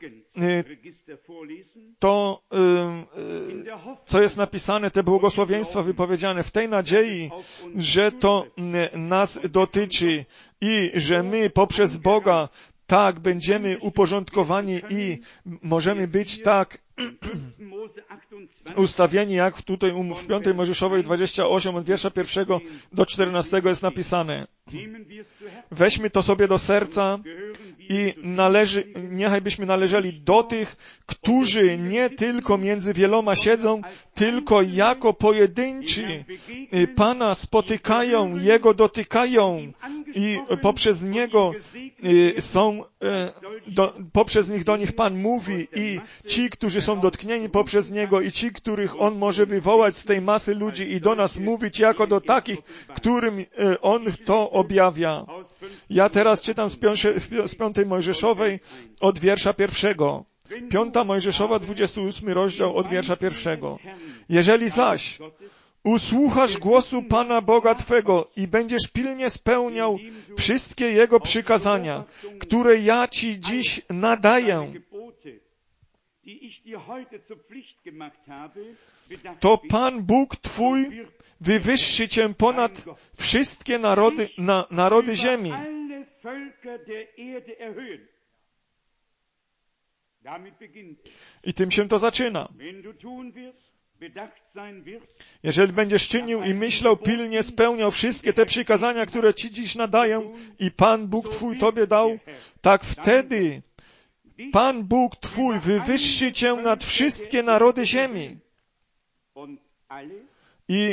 to, co jest napisane, te błogosławieństwa wypowiedziane w tej nadziei, że to nas dotyczy i że my poprzez Boga tak będziemy uporządkowani i możemy być tak ustawieni, jak tutaj w piątej Mojżeszowej dwadzieścia osiem od wiersza pierwszego do czternastego jest napisane. Weźmy to sobie do serca i należy, niechaj byśmy należeli do tych, którzy nie tylko między wieloma siedzą, tylko jako pojedynczy Pana spotykają, Jego dotykają i poprzez Niego są, do, poprzez nich do nich Pan mówi i ci, którzy są dotknieni poprzez Niego i ci, których On może wywołać z tej masy ludzi i do nas mówić jako do takich, którym On to objawia. Ja teraz czytam z, piąsze, z piątej Mojżeszowej od wiersza pierwszego. Piąta Mojżeszowa, dwudziesty ósmy rozdział od wiersza pierwszego. Jeżeli zaś usłuchasz głosu Pana Boga Twego i będziesz pilnie spełniał wszystkie Jego przykazania, które ja Ci dziś nadaję, to Pan Bóg Twój wywyższy Cię ponad wszystkie narody, na, narody ziemi. I tym się to zaczyna. Jeżeli będziesz czynił i myślał pilnie, spełniał wszystkie te przykazania, które Ci dziś nadaję i Pan Bóg Twój Tobie dał, tak wtedy Pan Bóg Twój wywyższy Cię nad wszystkie narody ziemi. I,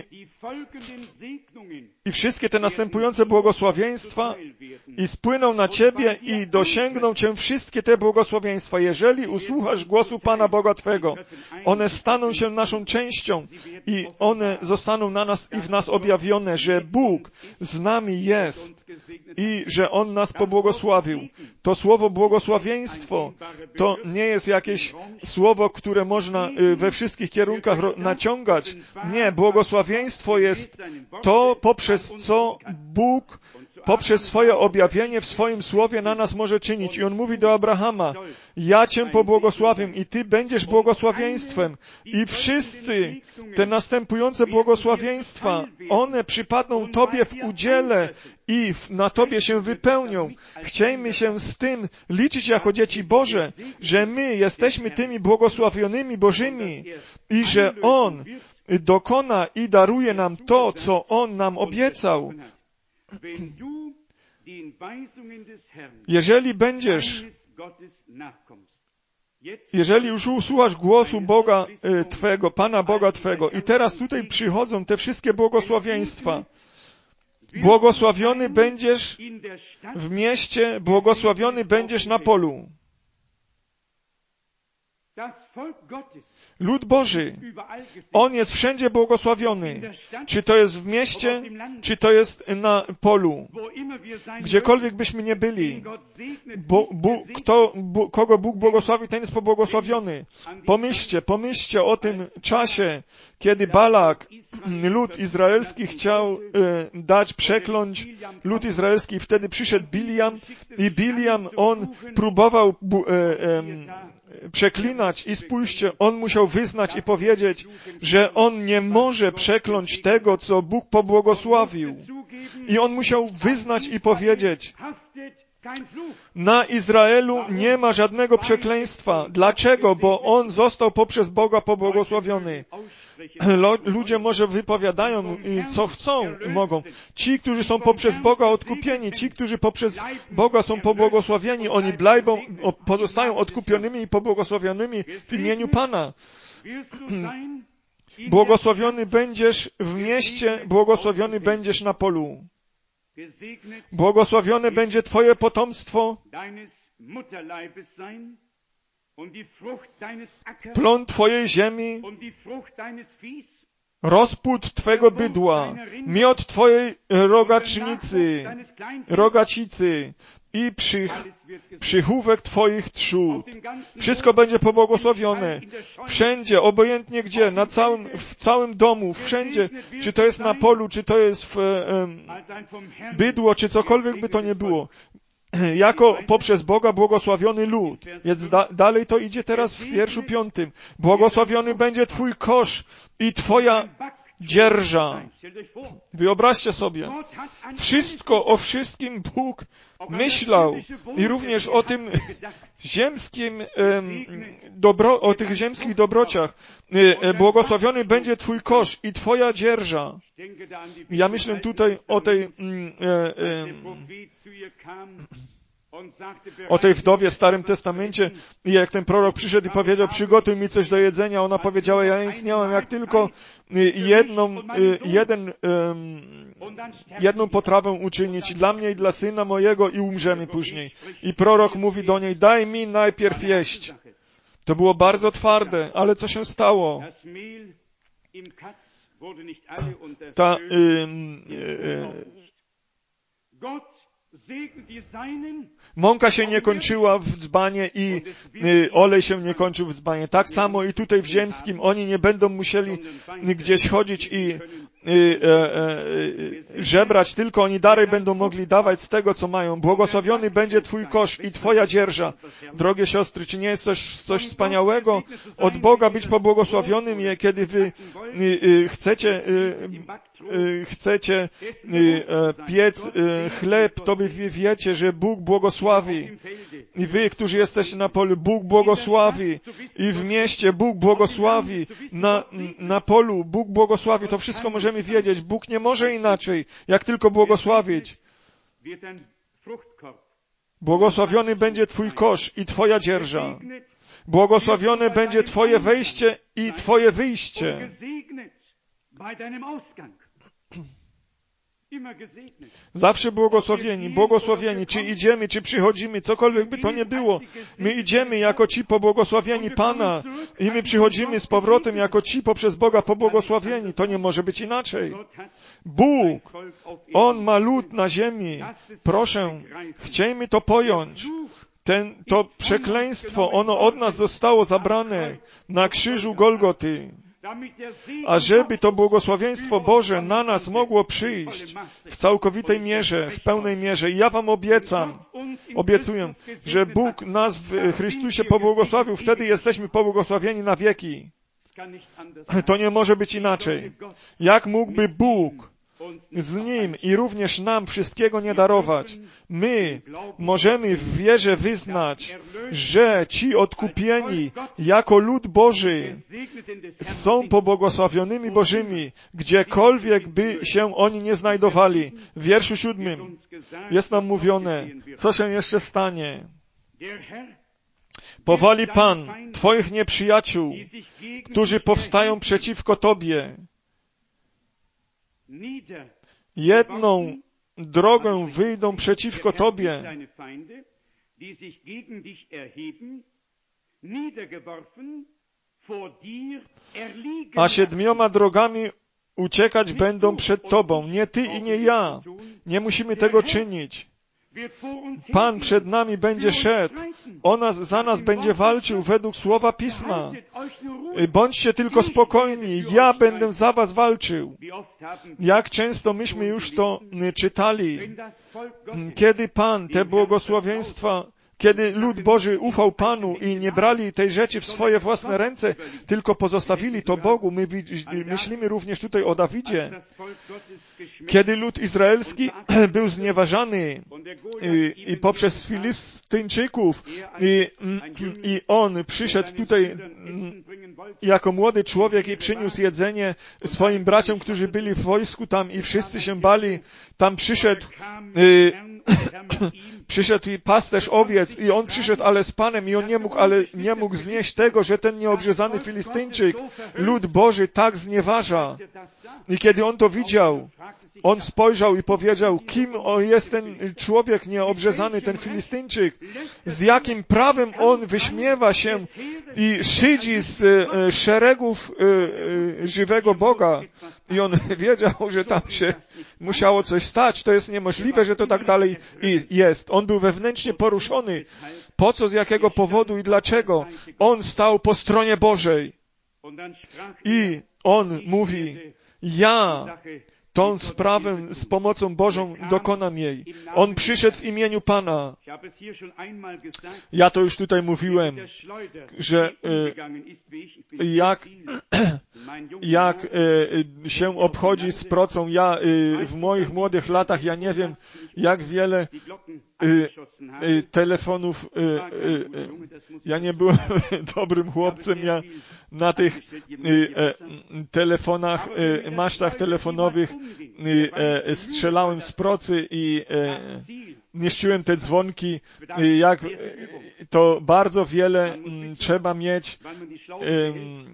I wszystkie te następujące błogosławieństwa i spłyną na Ciebie i dosięgną Cię wszystkie te błogosławieństwa. Jeżeli usłuchasz głosu Pana Boga Twego, one staną się naszą częścią i one zostaną na nas i w nas objawione, że Bóg z nami jest i że On nas pobłogosławił. To słowo błogosławieństwo to nie jest jakieś słowo, które można we wszystkich kierunkach naciągać. Nie, błogosławieństwo jest to, poprzez co Bóg, poprzez swoje objawienie w swoim słowie na nas może czynić. I On mówi do Abrahama, ja Cię pobłogosławię i Ty będziesz błogosławieństwem. I wszyscy te następujące błogosławieństwa, one przypadną Tobie w udziele i na Tobie się wypełnią. Chciejmy się z tym liczyć jako dzieci Boże, że my jesteśmy tymi błogosławionymi Bożymi i że On dokona i daruje nam to, co On nam obiecał. Jeżeli będziesz, jeżeli już usłuchasz głosu Boga Twego, Pana Boga Twego i teraz tutaj przychodzą te wszystkie błogosławieństwa. Błogosławiony będziesz w mieście, błogosławiony będziesz na polu. Lud Boży, On jest wszędzie błogosławiony. Czy to jest w mieście, czy to jest na polu. Gdziekolwiek byśmy nie byli. Bo, bu, kto, bu, kogo Bóg błogosławi, ten jest pobłogosławiony. Pomyślcie, pomyślcie o tym czasie, kiedy Balak, lud izraelski, chciał e, dać, przekląć lud izraelski. Wtedy przyszedł Biliam i Biliam, on próbował bu, e, e, przeklinać i spójrzcie, on musiał wyznać i powiedzieć, że on nie może przekląć tego, co Bóg pobłogosławił. I on musiał wyznać i powiedzieć, na Izraelu nie ma żadnego przekleństwa. Dlaczego? Bo on został poprzez Boga pobłogosławiony. Ludzie może wypowiadają, co chcą, mogą. Ci, którzy są poprzez Boga odkupieni, ci, którzy poprzez Boga są pobłogosławieni, oni blajbą, pozostają odkupionymi i pobłogosławionymi w imieniu Pana. Błogosławiony będziesz w mieście, błogosławiony będziesz na polu. Błogosławione będzie Twoje potomstwo, plon Twojej ziemi, rozpód Twego bydła, miod Twojej rogacznicy, rogacicy i przych, przychówek Twoich trzód. Wszystko będzie pobłogosławione. Wszędzie, obojętnie gdzie, na całym, w całym domu, wszędzie, czy to jest na polu, czy to jest w um, bydło, czy cokolwiek by to nie było. Jako poprzez Boga błogosławiony lud. Więc da, dalej to idzie teraz w wierszu piątym. Błogosławiony będzie Twój kosz i Twoja dzierża. Wyobraźcie sobie, wszystko o wszystkim Bóg myślał i również o tym ziemskim dobro, o tych ziemskich dobrociach. Błogosławiony będzie Twój kosz i Twoja dzierża. Ja myślę tutaj o tej o tej wdowie w Starym Testamencie i jak ten prorok przyszedł i powiedział, przygotuj mi coś do jedzenia, ona powiedziała, ja nic nie mam, jak tylko jedną, jeden, jedną potrawę uczynić dla mnie i dla syna mojego i umrzemy później. I prorok mówi do niej, daj mi najpierw jeść. To było bardzo twarde, ale co się stało? Ta y, y, mąka się nie kończyła w dzbanie i y, olej się nie kończył w dzbanie. Tak samo i tutaj w ziemskim oni nie będą musieli gdzieś chodzić i y, y, y, żebrać, tylko oni dary będą mogli dawać z tego, co mają. Błogosławiony będzie Twój kosz i Twoja dzierża. Drogie siostry, czy nie jest coś, coś wspaniałego od Boga być pobłogosławionym, kiedy wy y, y, chcecie, y, y, chcecie y, y, piec y, chleb, to wy wiecie, że Bóg błogosławi. I wy, którzy jesteście na polu, Bóg błogosławi. I w mieście Bóg błogosławi. Na, na polu Bóg błogosławi. To wszystko możemy wiedzieć. Bóg nie może inaczej, jak tylko błogosławić. Błogosławiony będzie Twój kosz i Twoja dzierża. Błogosławione będzie Twoje wejście i Twoje wyjście. Zawsze błogosławieni, błogosławieni, czy idziemy, czy przychodzimy, cokolwiek by to nie było. My idziemy jako ci pobłogosławieni Pana i my przychodzimy z powrotem jako ci poprzez Boga pobłogosławieni. To nie może być inaczej. Bóg, On ma lud na ziemi. Proszę, chciejmy to pojąć. Ten, to przekleństwo, ono od nas zostało zabrane na krzyżu Golgoty. A żeby to błogosławieństwo Boże na nas mogło przyjść w całkowitej mierze, w pełnej mierze. I ja wam obiecam, obiecuję, że Bóg nas w Chrystusie pobłogosławił, wtedy jesteśmy pobłogosławieni na wieki. To nie może być inaczej. Jak mógłby Bóg z Nim i również nam wszystkiego nie darować? My możemy w wierze wyznać, że ci odkupieni jako lud Boży są pobłogosławionymi Bożymi, gdziekolwiek by się oni nie znajdowali. W wierszu siódmym jest nam mówione, co się jeszcze stanie. Powali Pan Twoich nieprzyjaciół, którzy powstają przeciwko Tobie. Jedną drogę wyjdą przeciwko Tobie, a siedmioma drogami uciekać będą przed Tobą. Nie Ty i nie ja. Nie musimy tego czynić. Pan przed nami będzie szedł. On nas, za nas będzie walczył według słowa Pisma. Bądźcie tylko spokojni. Ja będę za was walczył. Jak często myśmy już to czytali. Kiedy Pan te błogosławieństwa, kiedy lud Boży ufał Panu i nie brali tej rzeczy w swoje własne ręce, tylko pozostawili to Bogu. My myślimy również tutaj o Dawidzie. Kiedy lud izraelski był znieważany i, i poprzez Filistyńczyków i, i on przyszedł tutaj jako młody człowiek i przyniósł jedzenie swoim braciom, którzy byli w wojsku tam i wszyscy się bali. Tam przyszedł y, przyszedł i pasterz owiec i on przyszedł, ale z Panem i on nie mógł, ale nie mógł znieść tego, że ten nieobrzezany Filistyńczyk lud Boży tak znieważa. I kiedy on to widział, on spojrzał i powiedział, kim jest ten człowiek nieobrzezany, ten Filistyńczyk? Z jakim prawem on wyśmiewa się i szydzi z szeregów żywego Boga? I on wiedział, że tam się musiało coś stać. To jest niemożliwe, że to tak dalej jest. On był wewnętrznie poruszony. Po co, z jakiego powodu i dlaczego? On stał po stronie Bożej. I on mówi, ja tą sprawę z pomocą Bożą dokonam jej. On przyszedł w imieniu Pana. Ja to już tutaj mówiłem, że e, jak, jak e, się obchodzi z procą. Ja e, w moich młodych latach, ja nie wiem, jak wiele e, e, telefonów, e, e, ja nie byłem dobrym chłopcem, ja na tych e, e, telefonach, e, masztach telefonowych e, strzelałem z procy i e, niszczyłem te dzwonki. E, jak e, to bardzo wiele m, trzeba mieć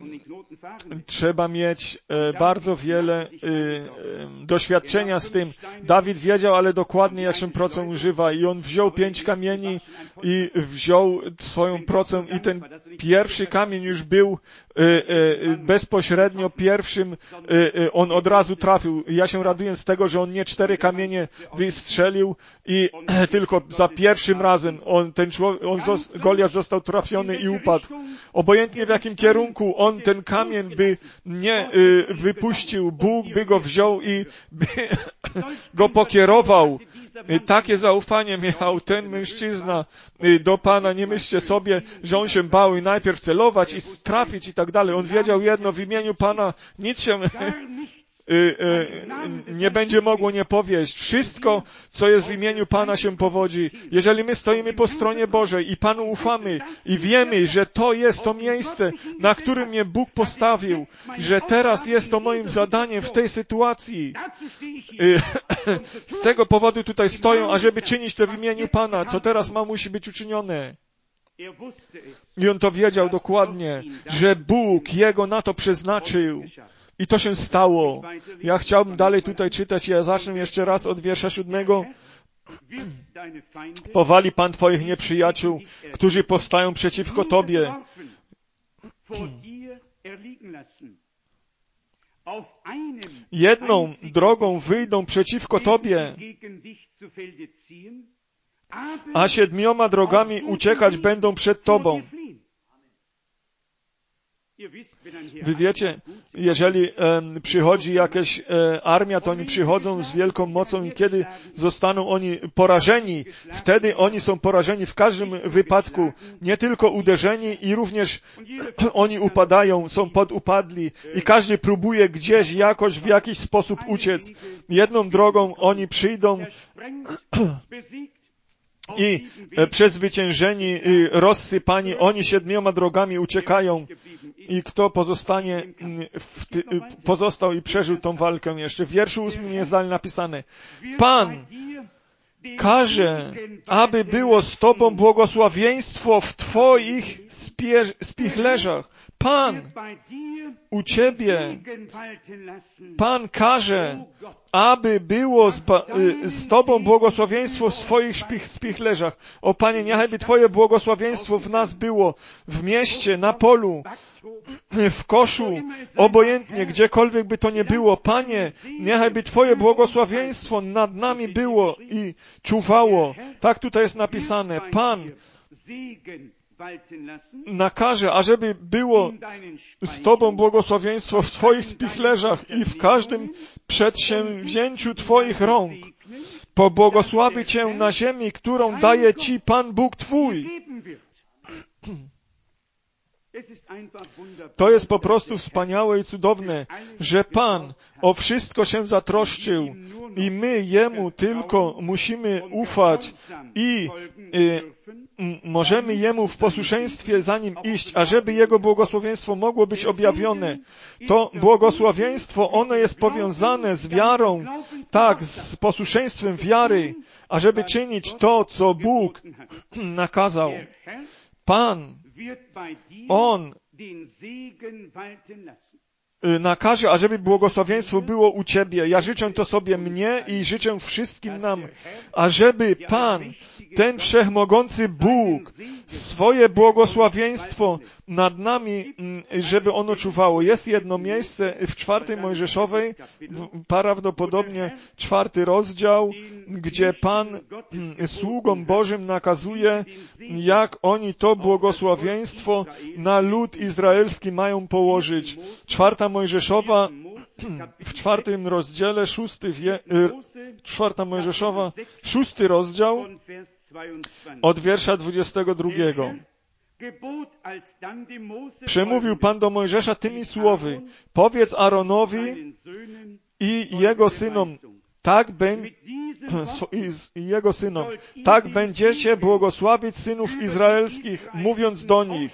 e, trzeba mieć e, bardzo wiele e, e, doświadczenia z tym Dawid wiedział, ale dokładnie jak się procę używa i on wziął pięć kamieni i wziął swoją procę i ten pierwszy kamień już był e, e, bezpośrednio pierwszym, e, e, on od razu trafił. Ja się raduję z tego, że on nie cztery kamienie wystrzelił i e, tylko za pierwszym razem on, ten człowiek, on zos, Goliat został trafiony i upadł. Obojętnie w jakim kierunku on ten kamień by nie y, wypuścił, Bóg by go wziął i by go pokierował. Y, takie zaufanie miał ten mężczyzna y, do Pana. Nie myślcie sobie, że on się bał i najpierw celować i trafić i tak dalej. On wiedział jedno, w imieniu Pana nic się Y, y, nie będzie mogło nie powieść. Wszystko, co jest w imieniu Pana, się powodzi. Jeżeli my stoimy po stronie Bożej i Panu ufamy i wiemy, że to jest to miejsce, na którym mnie Bóg postawił, że teraz jest to moim zadaniem w tej sytuacji. Y, z tego powodu tutaj stoją, ażeby czynić to w imieniu Pana. Co teraz ma, musi być uczynione. I on to wiedział dokładnie, że Bóg jego na to przeznaczył. I to się stało. Ja chciałbym dalej tutaj czytać. Ja zacznę jeszcze raz od wiersza siódmego. Powali Pan Twoich nieprzyjaciół, którzy powstają przeciwko Tobie. Jedną drogą wyjdą przeciwko Tobie, a siedmioma drogami uciekać będą przed Tobą. Wy wiecie, jeżeli e, przychodzi jakaś e, armia, to oni przychodzą z wielką mocą i kiedy zostaną oni porażeni, wtedy oni są porażeni w każdym wypadku, nie tylko uderzeni i również oni upadają, są podupadli i każdy próbuje gdzieś jakoś w jakiś sposób uciec. Jedną drogą oni przyjdą i przezwyciężeni, rozsypani, oni siedmioma drogami uciekają. I kto pozostanie, w ty, pozostał i przeżył tą walkę jeszcze. W wierszu ósmym jest dalej napisane: Pan każe, aby było z Tobą błogosławieństwo w Twoich spie- spichlerzach. Pan u Ciebie, Pan każe, aby było z, ba- z Tobą błogosławieństwo w swoich szpich- spichlerzach. O Panie, niechajby Twoje błogosławieństwo w nas było, w mieście, na polu, w koszu, obojętnie, gdziekolwiek by to nie było. Panie, niechajby Twoje błogosławieństwo nad nami było i czuwało. Tak tutaj jest napisane. Pan nakaże, ażeby było z Tobą błogosławieństwo w swoich spichlerzach i w każdym przedsięwzięciu Twoich rąk. Pobłogosławi Cię na ziemi, którą daje Ci Pan Bóg Twój. To jest po prostu wspaniałe i cudowne, że Pan o wszystko się zatroszczył i my Jemu tylko musimy ufać i y, możemy Jemu w posłuszeństwie za Nim iść, ażeby Jego błogosławieństwo mogło być objawione. To błogosławieństwo, ono jest powiązane z wiarą, tak, z posłuszeństwem wiary, ażeby czynić to, co Bóg nakazał. Pan, On nakaże, ażeby błogosławieństwo było u Ciebie. Ja życzę to sobie mnie i życzę wszystkim nam, ażeby Pan, ten wszechmogący Bóg, swoje błogosławieństwo nad nami, żeby ono czuwało. Jest jedno miejsce w czwartej Mojżeszowej, prawdopodobnie czwarty rozdział, gdzie Pan sługom Bożym nakazuje, jak oni to błogosławieństwo na lud izraelski mają położyć. Czwarta Mojżeszowa w czwartym rozdziale, szósty wie, czwarta Mojżeszowa, szósty rozdział od wiersza dwudziestego drugiego. Przemówił Pan do Mojżesza tymi słowy: powiedz Aaronowi i jego synom, tak będzie, i jego synom, tak będziecie błogosławić synów izraelskich, mówiąc do nich: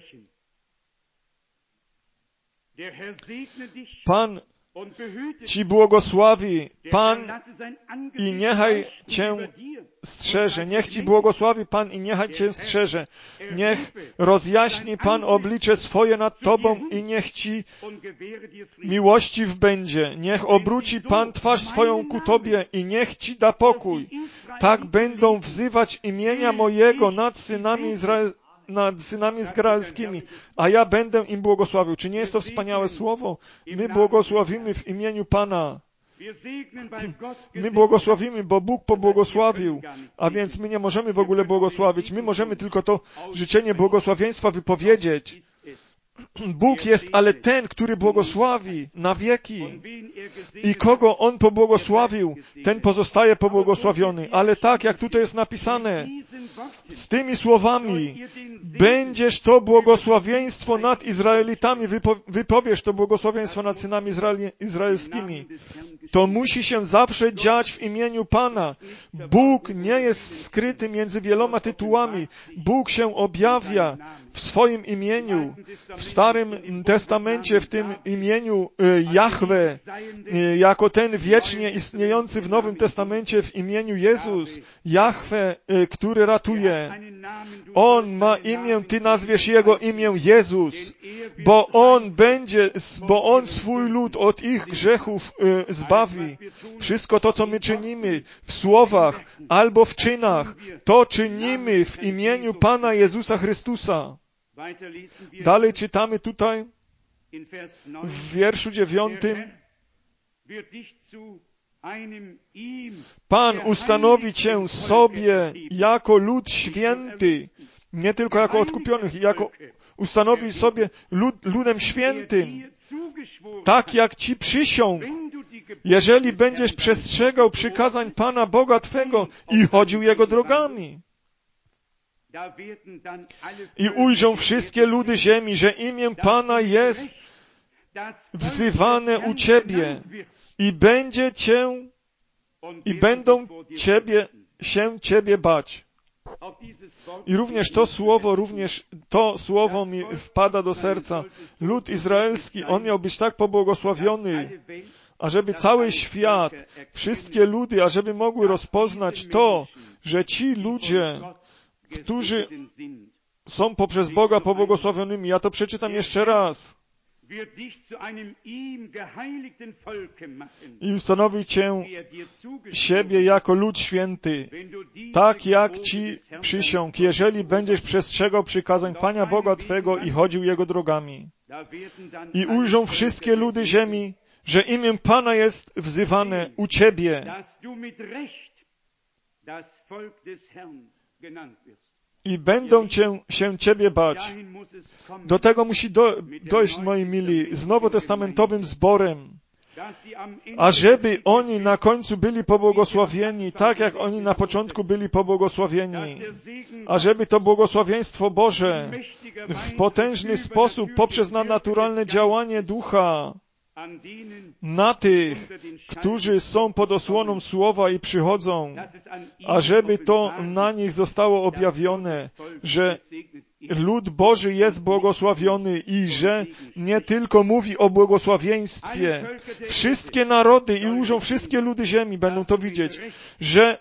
Pan Ci błogosławi, Pan, i niechaj Cię strzeże. Niech Ci błogosławi Pan i niechaj Cię strzeże. Niech rozjaśni Pan oblicze swoje nad Tobą i niech Ci miłościw będzie. Niech obróci Pan twarz swoją ku Tobie i niech Ci da pokój. Tak będą wzywać imienia mojego nad synami Izrael, nad synami izraelskimi, a ja będę im błogosławił. Czy nie jest to wspaniałe słowo? My błogosławimy w imieniu Pana. My błogosławimy, bo Bóg pobłogosławił, a więc my nie możemy w ogóle błogosławić. My możemy tylko to życzenie błogosławieństwa wypowiedzieć. Bóg jest ale ten, który błogosławi na wieki. I kogo On pobłogosławił, ten pozostaje pobłogosławiony. Ale tak, jak tutaj jest napisane, z tymi słowami, będziesz to błogosławieństwo nad Izraelitami, wypo, wypowiesz to błogosławieństwo nad synami Izraeli, izraelskimi. To musi się zawsze dziać w imieniu Pana. Bóg nie jest skryty między wieloma tytułami. Bóg się objawia w swoim imieniu. W Starym Testamencie w tym imieniu Jahwe, jako ten wiecznie istniejący w Nowym Testamencie w imieniu Jezus. Jahwe, który ratuje. On ma imię, Ty nazwiesz Jego imię Jezus, bo On będzie, bo On swój lud od ich grzechów zbawi. Wszystko to, co my czynimy w słowach albo w czynach, to czynimy w imieniu Pana Jezusa Chrystusa. Dalej czytamy tutaj w wierszu dziewiątym. Pan ustanowi Cię sobie jako lud święty, nie tylko jako odkupionych, jako ustanowi sobie lud, ludem świętym, tak jak Ci przysiągł, jeżeli będziesz przestrzegał przykazań Pana Boga Twego i chodził Jego drogami. I ujrzą wszystkie ludy ziemi, że imię Pana jest wzywane u Ciebie i będzie Cię i będą Ciebie, się Ciebie bać. I również to słowo, również to słowo mi wpada do serca. Lud izraelski, on miał być tak pobłogosławiony, ażeby cały świat, wszystkie ludy, ażeby mogły rozpoznać to, że ci ludzie, którzy są poprzez Boga pobłogosławionymi. Ja to przeczytam jeszcze raz. I ustanowi Cię siebie jako lud święty, tak jak Ci przysiągł, jeżeli będziesz przestrzegał przykazań Pana Boga Twego i chodził Jego drogami. I ujrzą wszystkie ludy ziemi, że imię Pana jest wzywane u Ciebie. I będą cię, się Ciebie bać. Do tego musi do, dojść, moi mili, z nowotestamentowym zborem, ażeby oni na końcu byli pobłogosławieni, tak jak oni na początku byli pobłogosławieni. Ażeby to błogosławieństwo Boże w potężny sposób poprzez nadnaturalne działanie Ducha na tych, którzy są pod osłoną Słowa i przychodzą, ażeby to na nich zostało objawione, że lud Boży jest błogosławiony i że nie tylko mówi o błogosławieństwie. Wszystkie narody i ujrzą wszystkie ludy ziemi będą to widzieć, że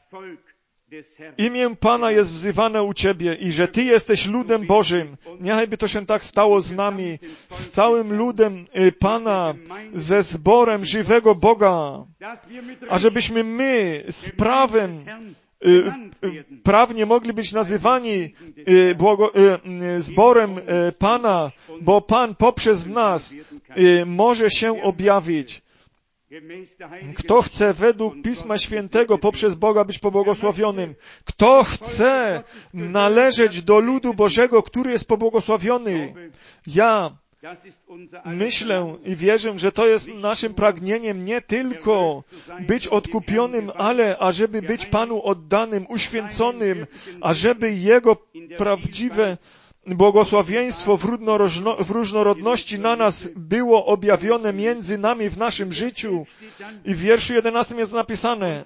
imię Pana jest wzywane u Ciebie i że Ty jesteś ludem Bożym. Niechajby to się tak stało z nami, z całym ludem Pana, ze zborem żywego Boga, ażebyśmy my z prawem prawnie mogli być nazywani błogo, zborem Pana, bo Pan poprzez nas może się objawić. Kto chce według Pisma Świętego poprzez Boga być pobłogosławionym? Kto chce należeć do ludu Bożego, który jest pobłogosławiony? Ja myślę i wierzę, że to jest naszym pragnieniem nie tylko być odkupionym, ale ażeby być Panu oddanym, uświęconym, ażeby Jego prawdziwe błogosławieństwo w różnorodności na nas było objawione między nami w naszym życiu. I w wierszu jedenastym jest napisane: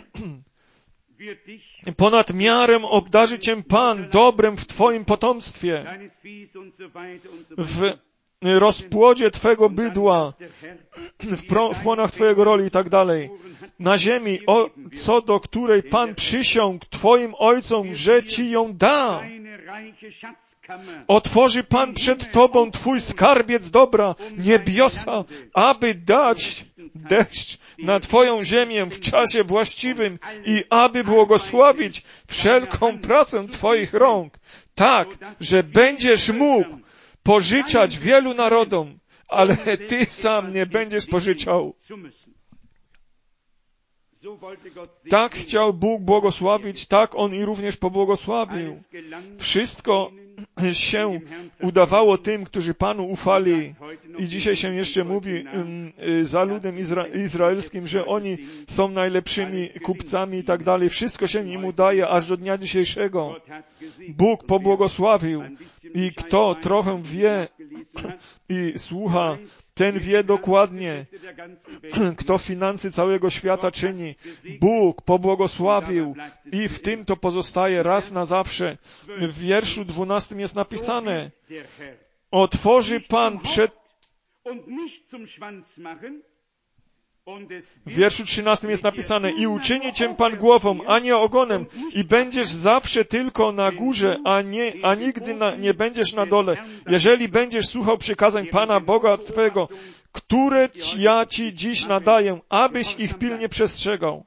ponad miarę obdarzy Cię Pan dobrem w Twoim potomstwie. W rozpłodzie Twego bydła, w, pro, w płonach Twojego roli i tak dalej. Na ziemi, o, co do której Pan przysiągł Twoim ojcom, że Ci ją da. Otworzy Pan przed Tobą Twój skarbiec dobra, niebiosa, aby dać deszcz na Twoją ziemię w czasie właściwym i aby błogosławić wszelką pracę Twoich rąk, tak, że będziesz mógł pożyczać wielu narodom, ale Ty sam nie będziesz pożyczał. Tak chciał Bóg błogosławić, tak On i również pobłogosławił. Wszystko się udawało tym, którzy Panu ufali. I dzisiaj się jeszcze mówi za ludem izra- izraelskim, że oni są najlepszymi kupcami i tak dalej. Wszystko się im udaje aż do dnia dzisiejszego. Bóg pobłogosławił i kto trochę wie i słucha, ten wie dokładnie, kto finanse całego świata czyni. Bóg pobłogosławił i w tym to pozostaje raz na zawsze. W wierszu dwunastym jest napisane: otworzy Pan przed... W wierszu trzynastym jest napisane: i uczyni Cię Pan głową, a nie ogonem, i będziesz zawsze tylko na górze, a, nie, a nigdy na, nie będziesz na dole, jeżeli będziesz słuchał przykazań Pana Boga Twego, które ja Ci dziś nadaję, abyś ich pilnie przestrzegał.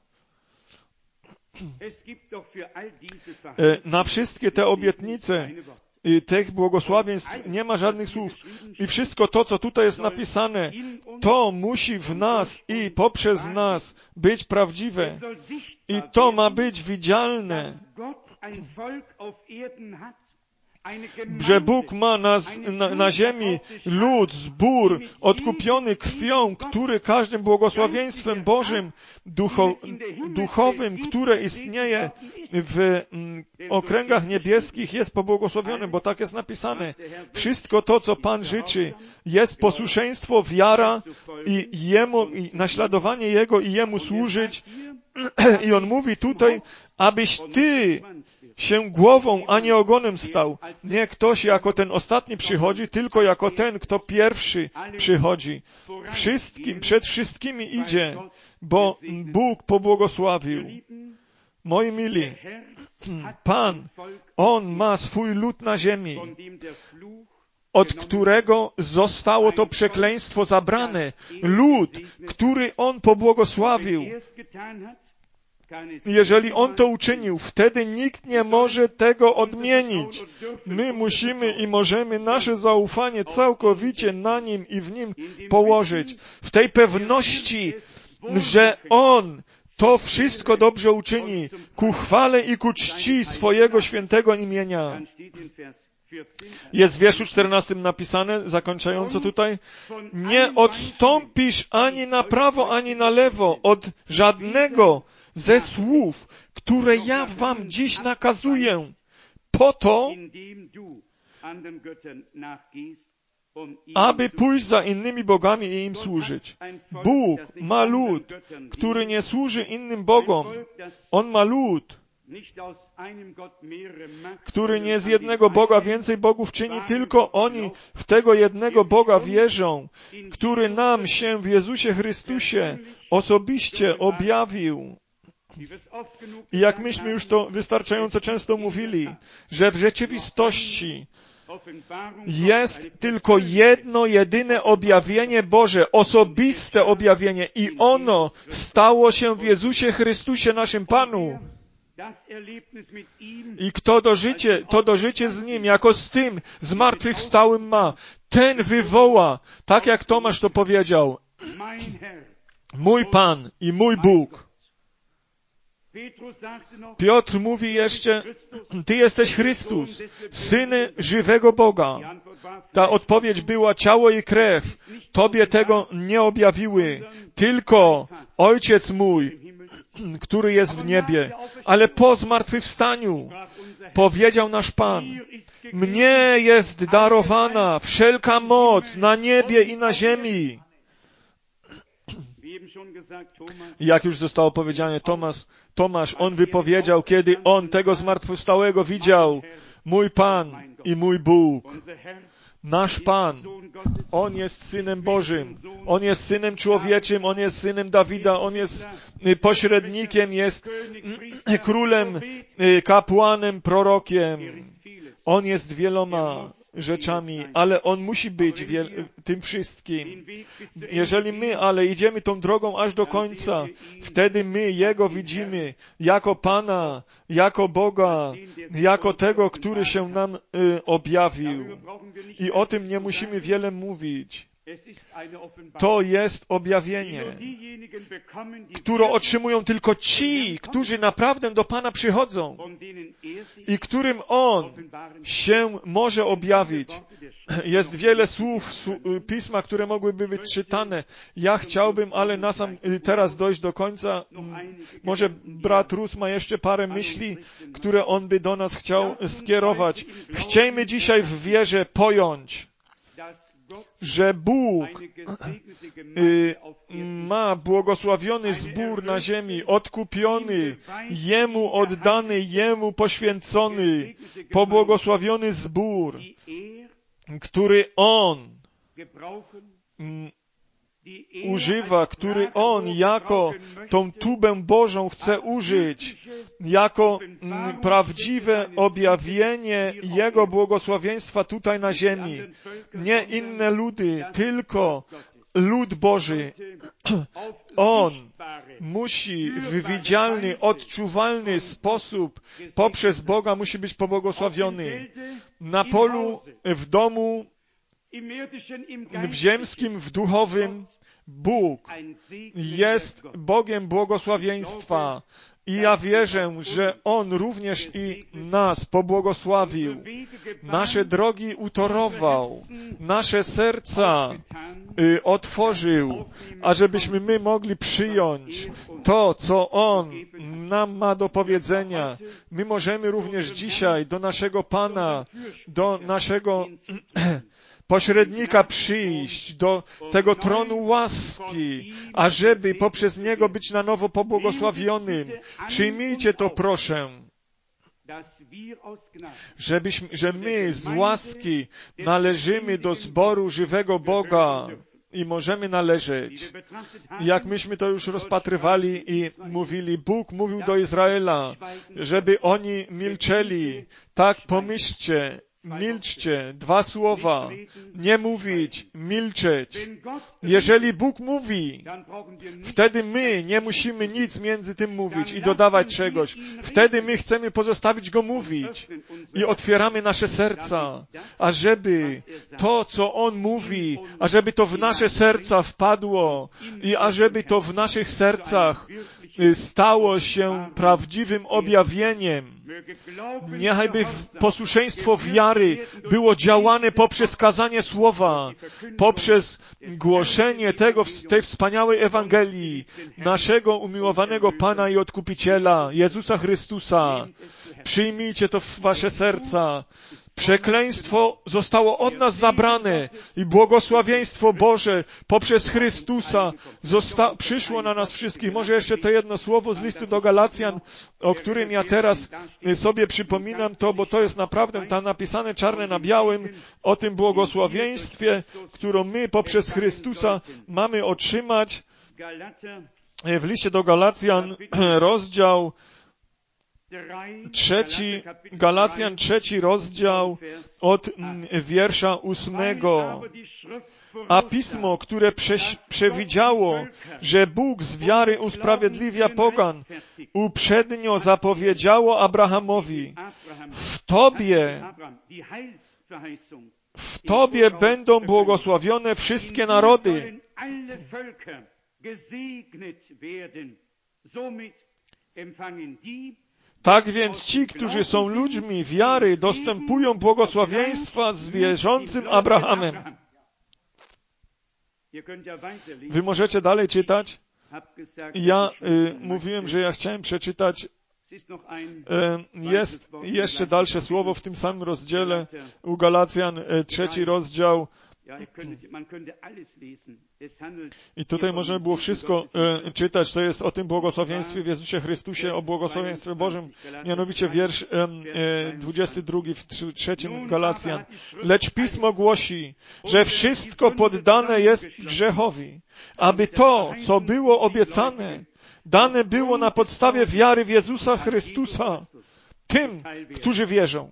Na wszystkie te obietnice i tych błogosławieństw nie ma żadnych słów. I wszystko to, co tutaj jest napisane, to musi w nas i poprzez nas być prawdziwe. I to ma być widzialne, że Bóg ma na, na, na ziemi lud, zbór, odkupiony krwią, który każdym błogosławieństwem Bożym, ducho, duchowym, które istnieje w mm, okręgach niebieskich, jest pobłogosławiony, bo tak jest napisane. Wszystko to, co Pan życzy, jest posłuszeństwo, wiara i Jemu, i naśladowanie Jego i Jemu służyć. I On mówi tutaj, abyś Ty się głową, a nie ogonem stał. Nie ktoś jako ten ostatni przychodzi, tylko jako ten, kto pierwszy przychodzi. Wszystkim, przed wszystkimi idzie, bo Bóg pobłogosławił. Moi mili, Pan, On ma swój lud na ziemi, od którego zostało to przekleństwo zabrane. Lud, który On pobłogosławił. Jeżeli On to uczynił, wtedy nikt nie może tego odmienić. My musimy i możemy nasze zaufanie całkowicie na Nim i w Nim położyć. W tej pewności, że On to wszystko dobrze uczyni, ku chwale i ku czci swojego świętego imienia. Jest w wierszu czternastym napisane, zakończająco tutaj: nie odstąpisz ani na prawo, ani na lewo od żadnego ze słów, które ja wam dziś nakazuję, po to, aby pójść za innymi bogami i im służyć. Bóg ma lud, który nie służy innym bogom. On ma lud, który nie z jednego Boga więcej bogów czyni, tylko oni w tego jednego Boga wierzą, który nam się w Jezusie Chrystusie osobiście objawił. I jak myśmy już to wystarczająco często mówili, że w rzeczywistości jest tylko jedno, jedyne objawienie Boże, osobiste objawienie, i ono stało się w Jezusie Chrystusie, naszym Panu. I kto dożycie, to dożycie z Nim, jako z tym zmartwychwstałym ma, ten wywoła, tak jak Tomasz to powiedział, mój Pan i mój Bóg. Piotr mówi jeszcze, Ty jesteś Chrystus, Syn żywego Boga. Ta odpowiedź była: ciało i krew Tobie tego nie objawiły, tylko Ojciec mój, który jest w niebie. Ale po zmartwychwstaniu powiedział nasz Pan: mnie jest darowana wszelka moc na niebie i na ziemi. Jak już zostało powiedziane, Tomasz, Tomasz, on wypowiedział, kiedy on tego zmartwychwstałego widział: mój Pan i mój Bóg. nasz Pan, On jest Synem Bożym, On jest Synem Człowieczym, On jest Synem Dawida, On jest pośrednikiem, jest królem, kapłanem, prorokiem. On jest wieloma rzeczami, ale On musi być wiel- tym wszystkim. Jeżeli my ale idziemy tą drogą aż do końca, wtedy my Jego widzimy jako Pana, jako Boga, jako tego, który się nam y, objawił. I o tym nie musimy wiele mówić. To jest objawienie, które otrzymują tylko ci, którzy naprawdę do Pana przychodzą i którym On się może objawić. Jest wiele słów Pisma, które mogłyby być czytane. Ja chciałbym, ale na sam teraz dojść do końca. Może brat Rus ma jeszcze parę myśli, które on by do nas chciał skierować. Chciejmy dzisiaj w wierze pojąć, że Bóg y, ma błogosławiony zbór na ziemi, odkupiony, Jemu oddany, Jemu poświęcony, pobłogosławiony zbór, który On mm, używa, który On jako tą tubę Bożą chce użyć, jako m, prawdziwe objawienie Jego błogosławieństwa tutaj na ziemi. Nie inne ludy, tylko lud Boży. On musi w widzialny, odczuwalny sposób poprzez Boga musi być pobłogosławiony. Na polu, w domu, w ziemskim, w duchowym, Bóg jest Bogiem błogosławieństwa i ja wierzę, że On również i nas pobłogosławił, nasze drogi utorował, nasze serca y, otworzył, ażebyśmy my mogli przyjąć to, co On nam ma do powiedzenia. My możemy również dzisiaj do naszego Pana, do naszego pośrednika przyjść, do tego tronu łaski, ażeby poprzez Niego być na nowo pobłogosławionym. Przyjmijcie to, proszę, żebyśmy, że my z łaski należymy do zboru żywego Boga i możemy należeć. Jak myśmy to już rozpatrywali i mówili, Bóg mówił do Izraela, żeby oni milczeli. Tak, pomyślcie, milczcie, dwa słowa, nie mówić, milczeć. Jeżeli Bóg mówi, wtedy my nie musimy nic między tym mówić i dodawać czegoś. Wtedy my chcemy pozostawić Go mówić i otwieramy nasze serca, ażeby to, co On mówi, ażeby to w nasze serca wpadło i ażeby to w naszych sercach stało się prawdziwym objawieniem. Niechajby posłuszeństwo wiary było działane poprzez kazanie słowa, poprzez głoszenie tego, tej wspaniałej Ewangelii, naszego umiłowanego Pana i Odkupiciela, Jezusa Chrystusa. Przyjmijcie to w wasze serca. Przekleństwo zostało od nas zabrane i błogosławieństwo Boże poprzez Chrystusa zosta- przyszło na nas wszystkich. Może jeszcze to jedno słowo z listu do Galacjan, o którym ja teraz sobie przypominam to, bo to jest naprawdę tam napisane czarne na białym o tym błogosławieństwie, którą my poprzez Chrystusa mamy otrzymać. W liście do Galacjan rozdział Trzeci, Galacjan, trzeci rozdział od wiersza ósmego. A Pismo, które prze- przewidziało, że Bóg z wiary usprawiedliwia pogan, uprzednio zapowiedziało Abrahamowi, w Tobie, w Tobie będą błogosławione wszystkie narody. Tak więc ci, którzy są ludźmi wiary, dostępują błogosławieństwa z wierzącym Abrahamem. Wy możecie dalej czytać. Ja y, mówiłem, że ja chciałem przeczytać. Y, jest jeszcze dalsze słowo w tym samym rozdziale u Galacjan, y, trzeci rozdział I tutaj można było wszystko e, czytać. To jest o tym błogosławieństwie w Jezusie Chrystusie, o błogosławieństwie Bożym. Mianowicie wiersz e, e, dwudziesty drugi w trzecim Galacjan. Lecz Pismo głosi, że wszystko poddane jest grzechowi, aby to, co było obiecane, dane było na podstawie wiary w Jezusa Chrystusa tym, którzy wierzą.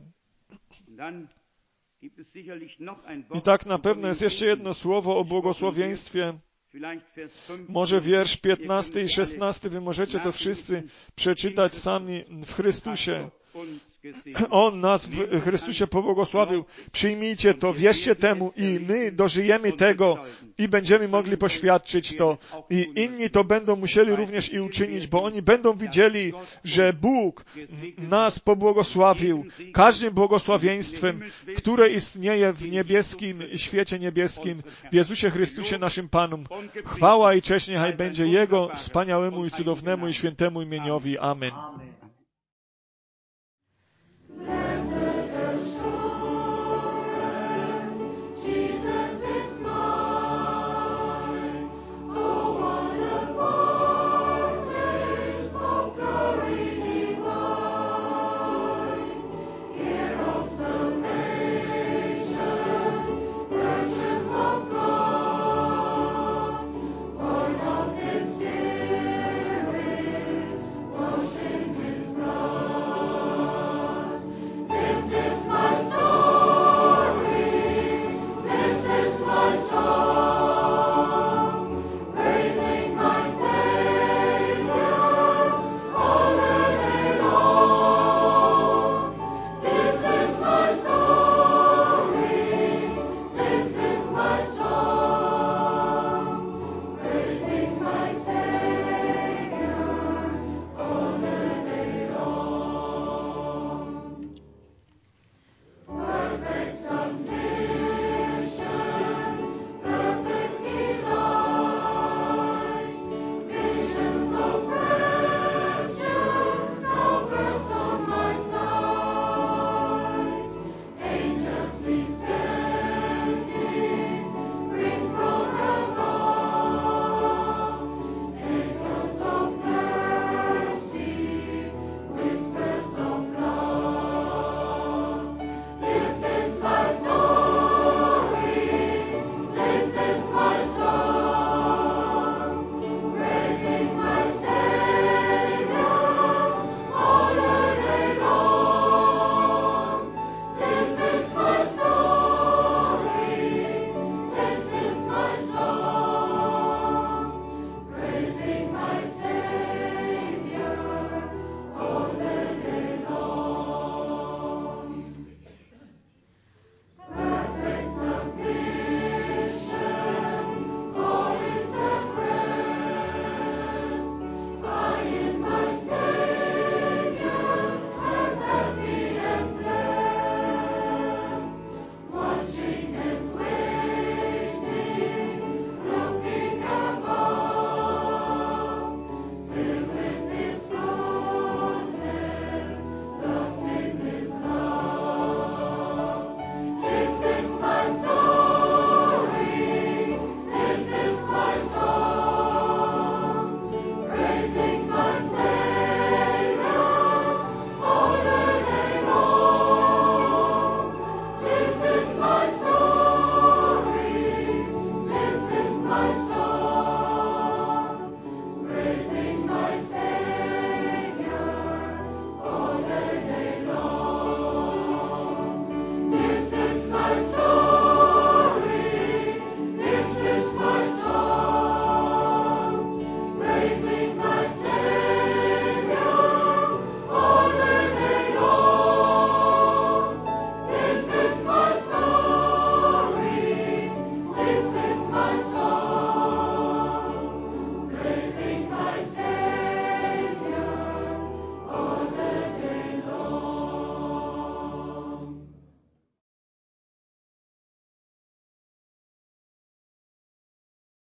I tak na pewno jest jeszcze jedno słowo o błogosławieństwie. Może wiersz piętnasty i szesnasty, wy możecie to wszyscy przeczytać sami w Chrystusie. On nas w Chrystusie pobłogosławił. Przyjmijcie to, wierzcie temu i my dożyjemy tego i będziemy mogli poświadczyć to. I inni to będą musieli również i uczynić, bo oni będą widzieli, że Bóg nas pobłogosławił każdym błogosławieństwem, które istnieje w niebieskim, świecie niebieskim, w Jezusie Chrystusie naszym Panu. Chwała i cześć niechaj będzie Jego wspaniałemu i cudownemu i świętemu imieniowi. Amen.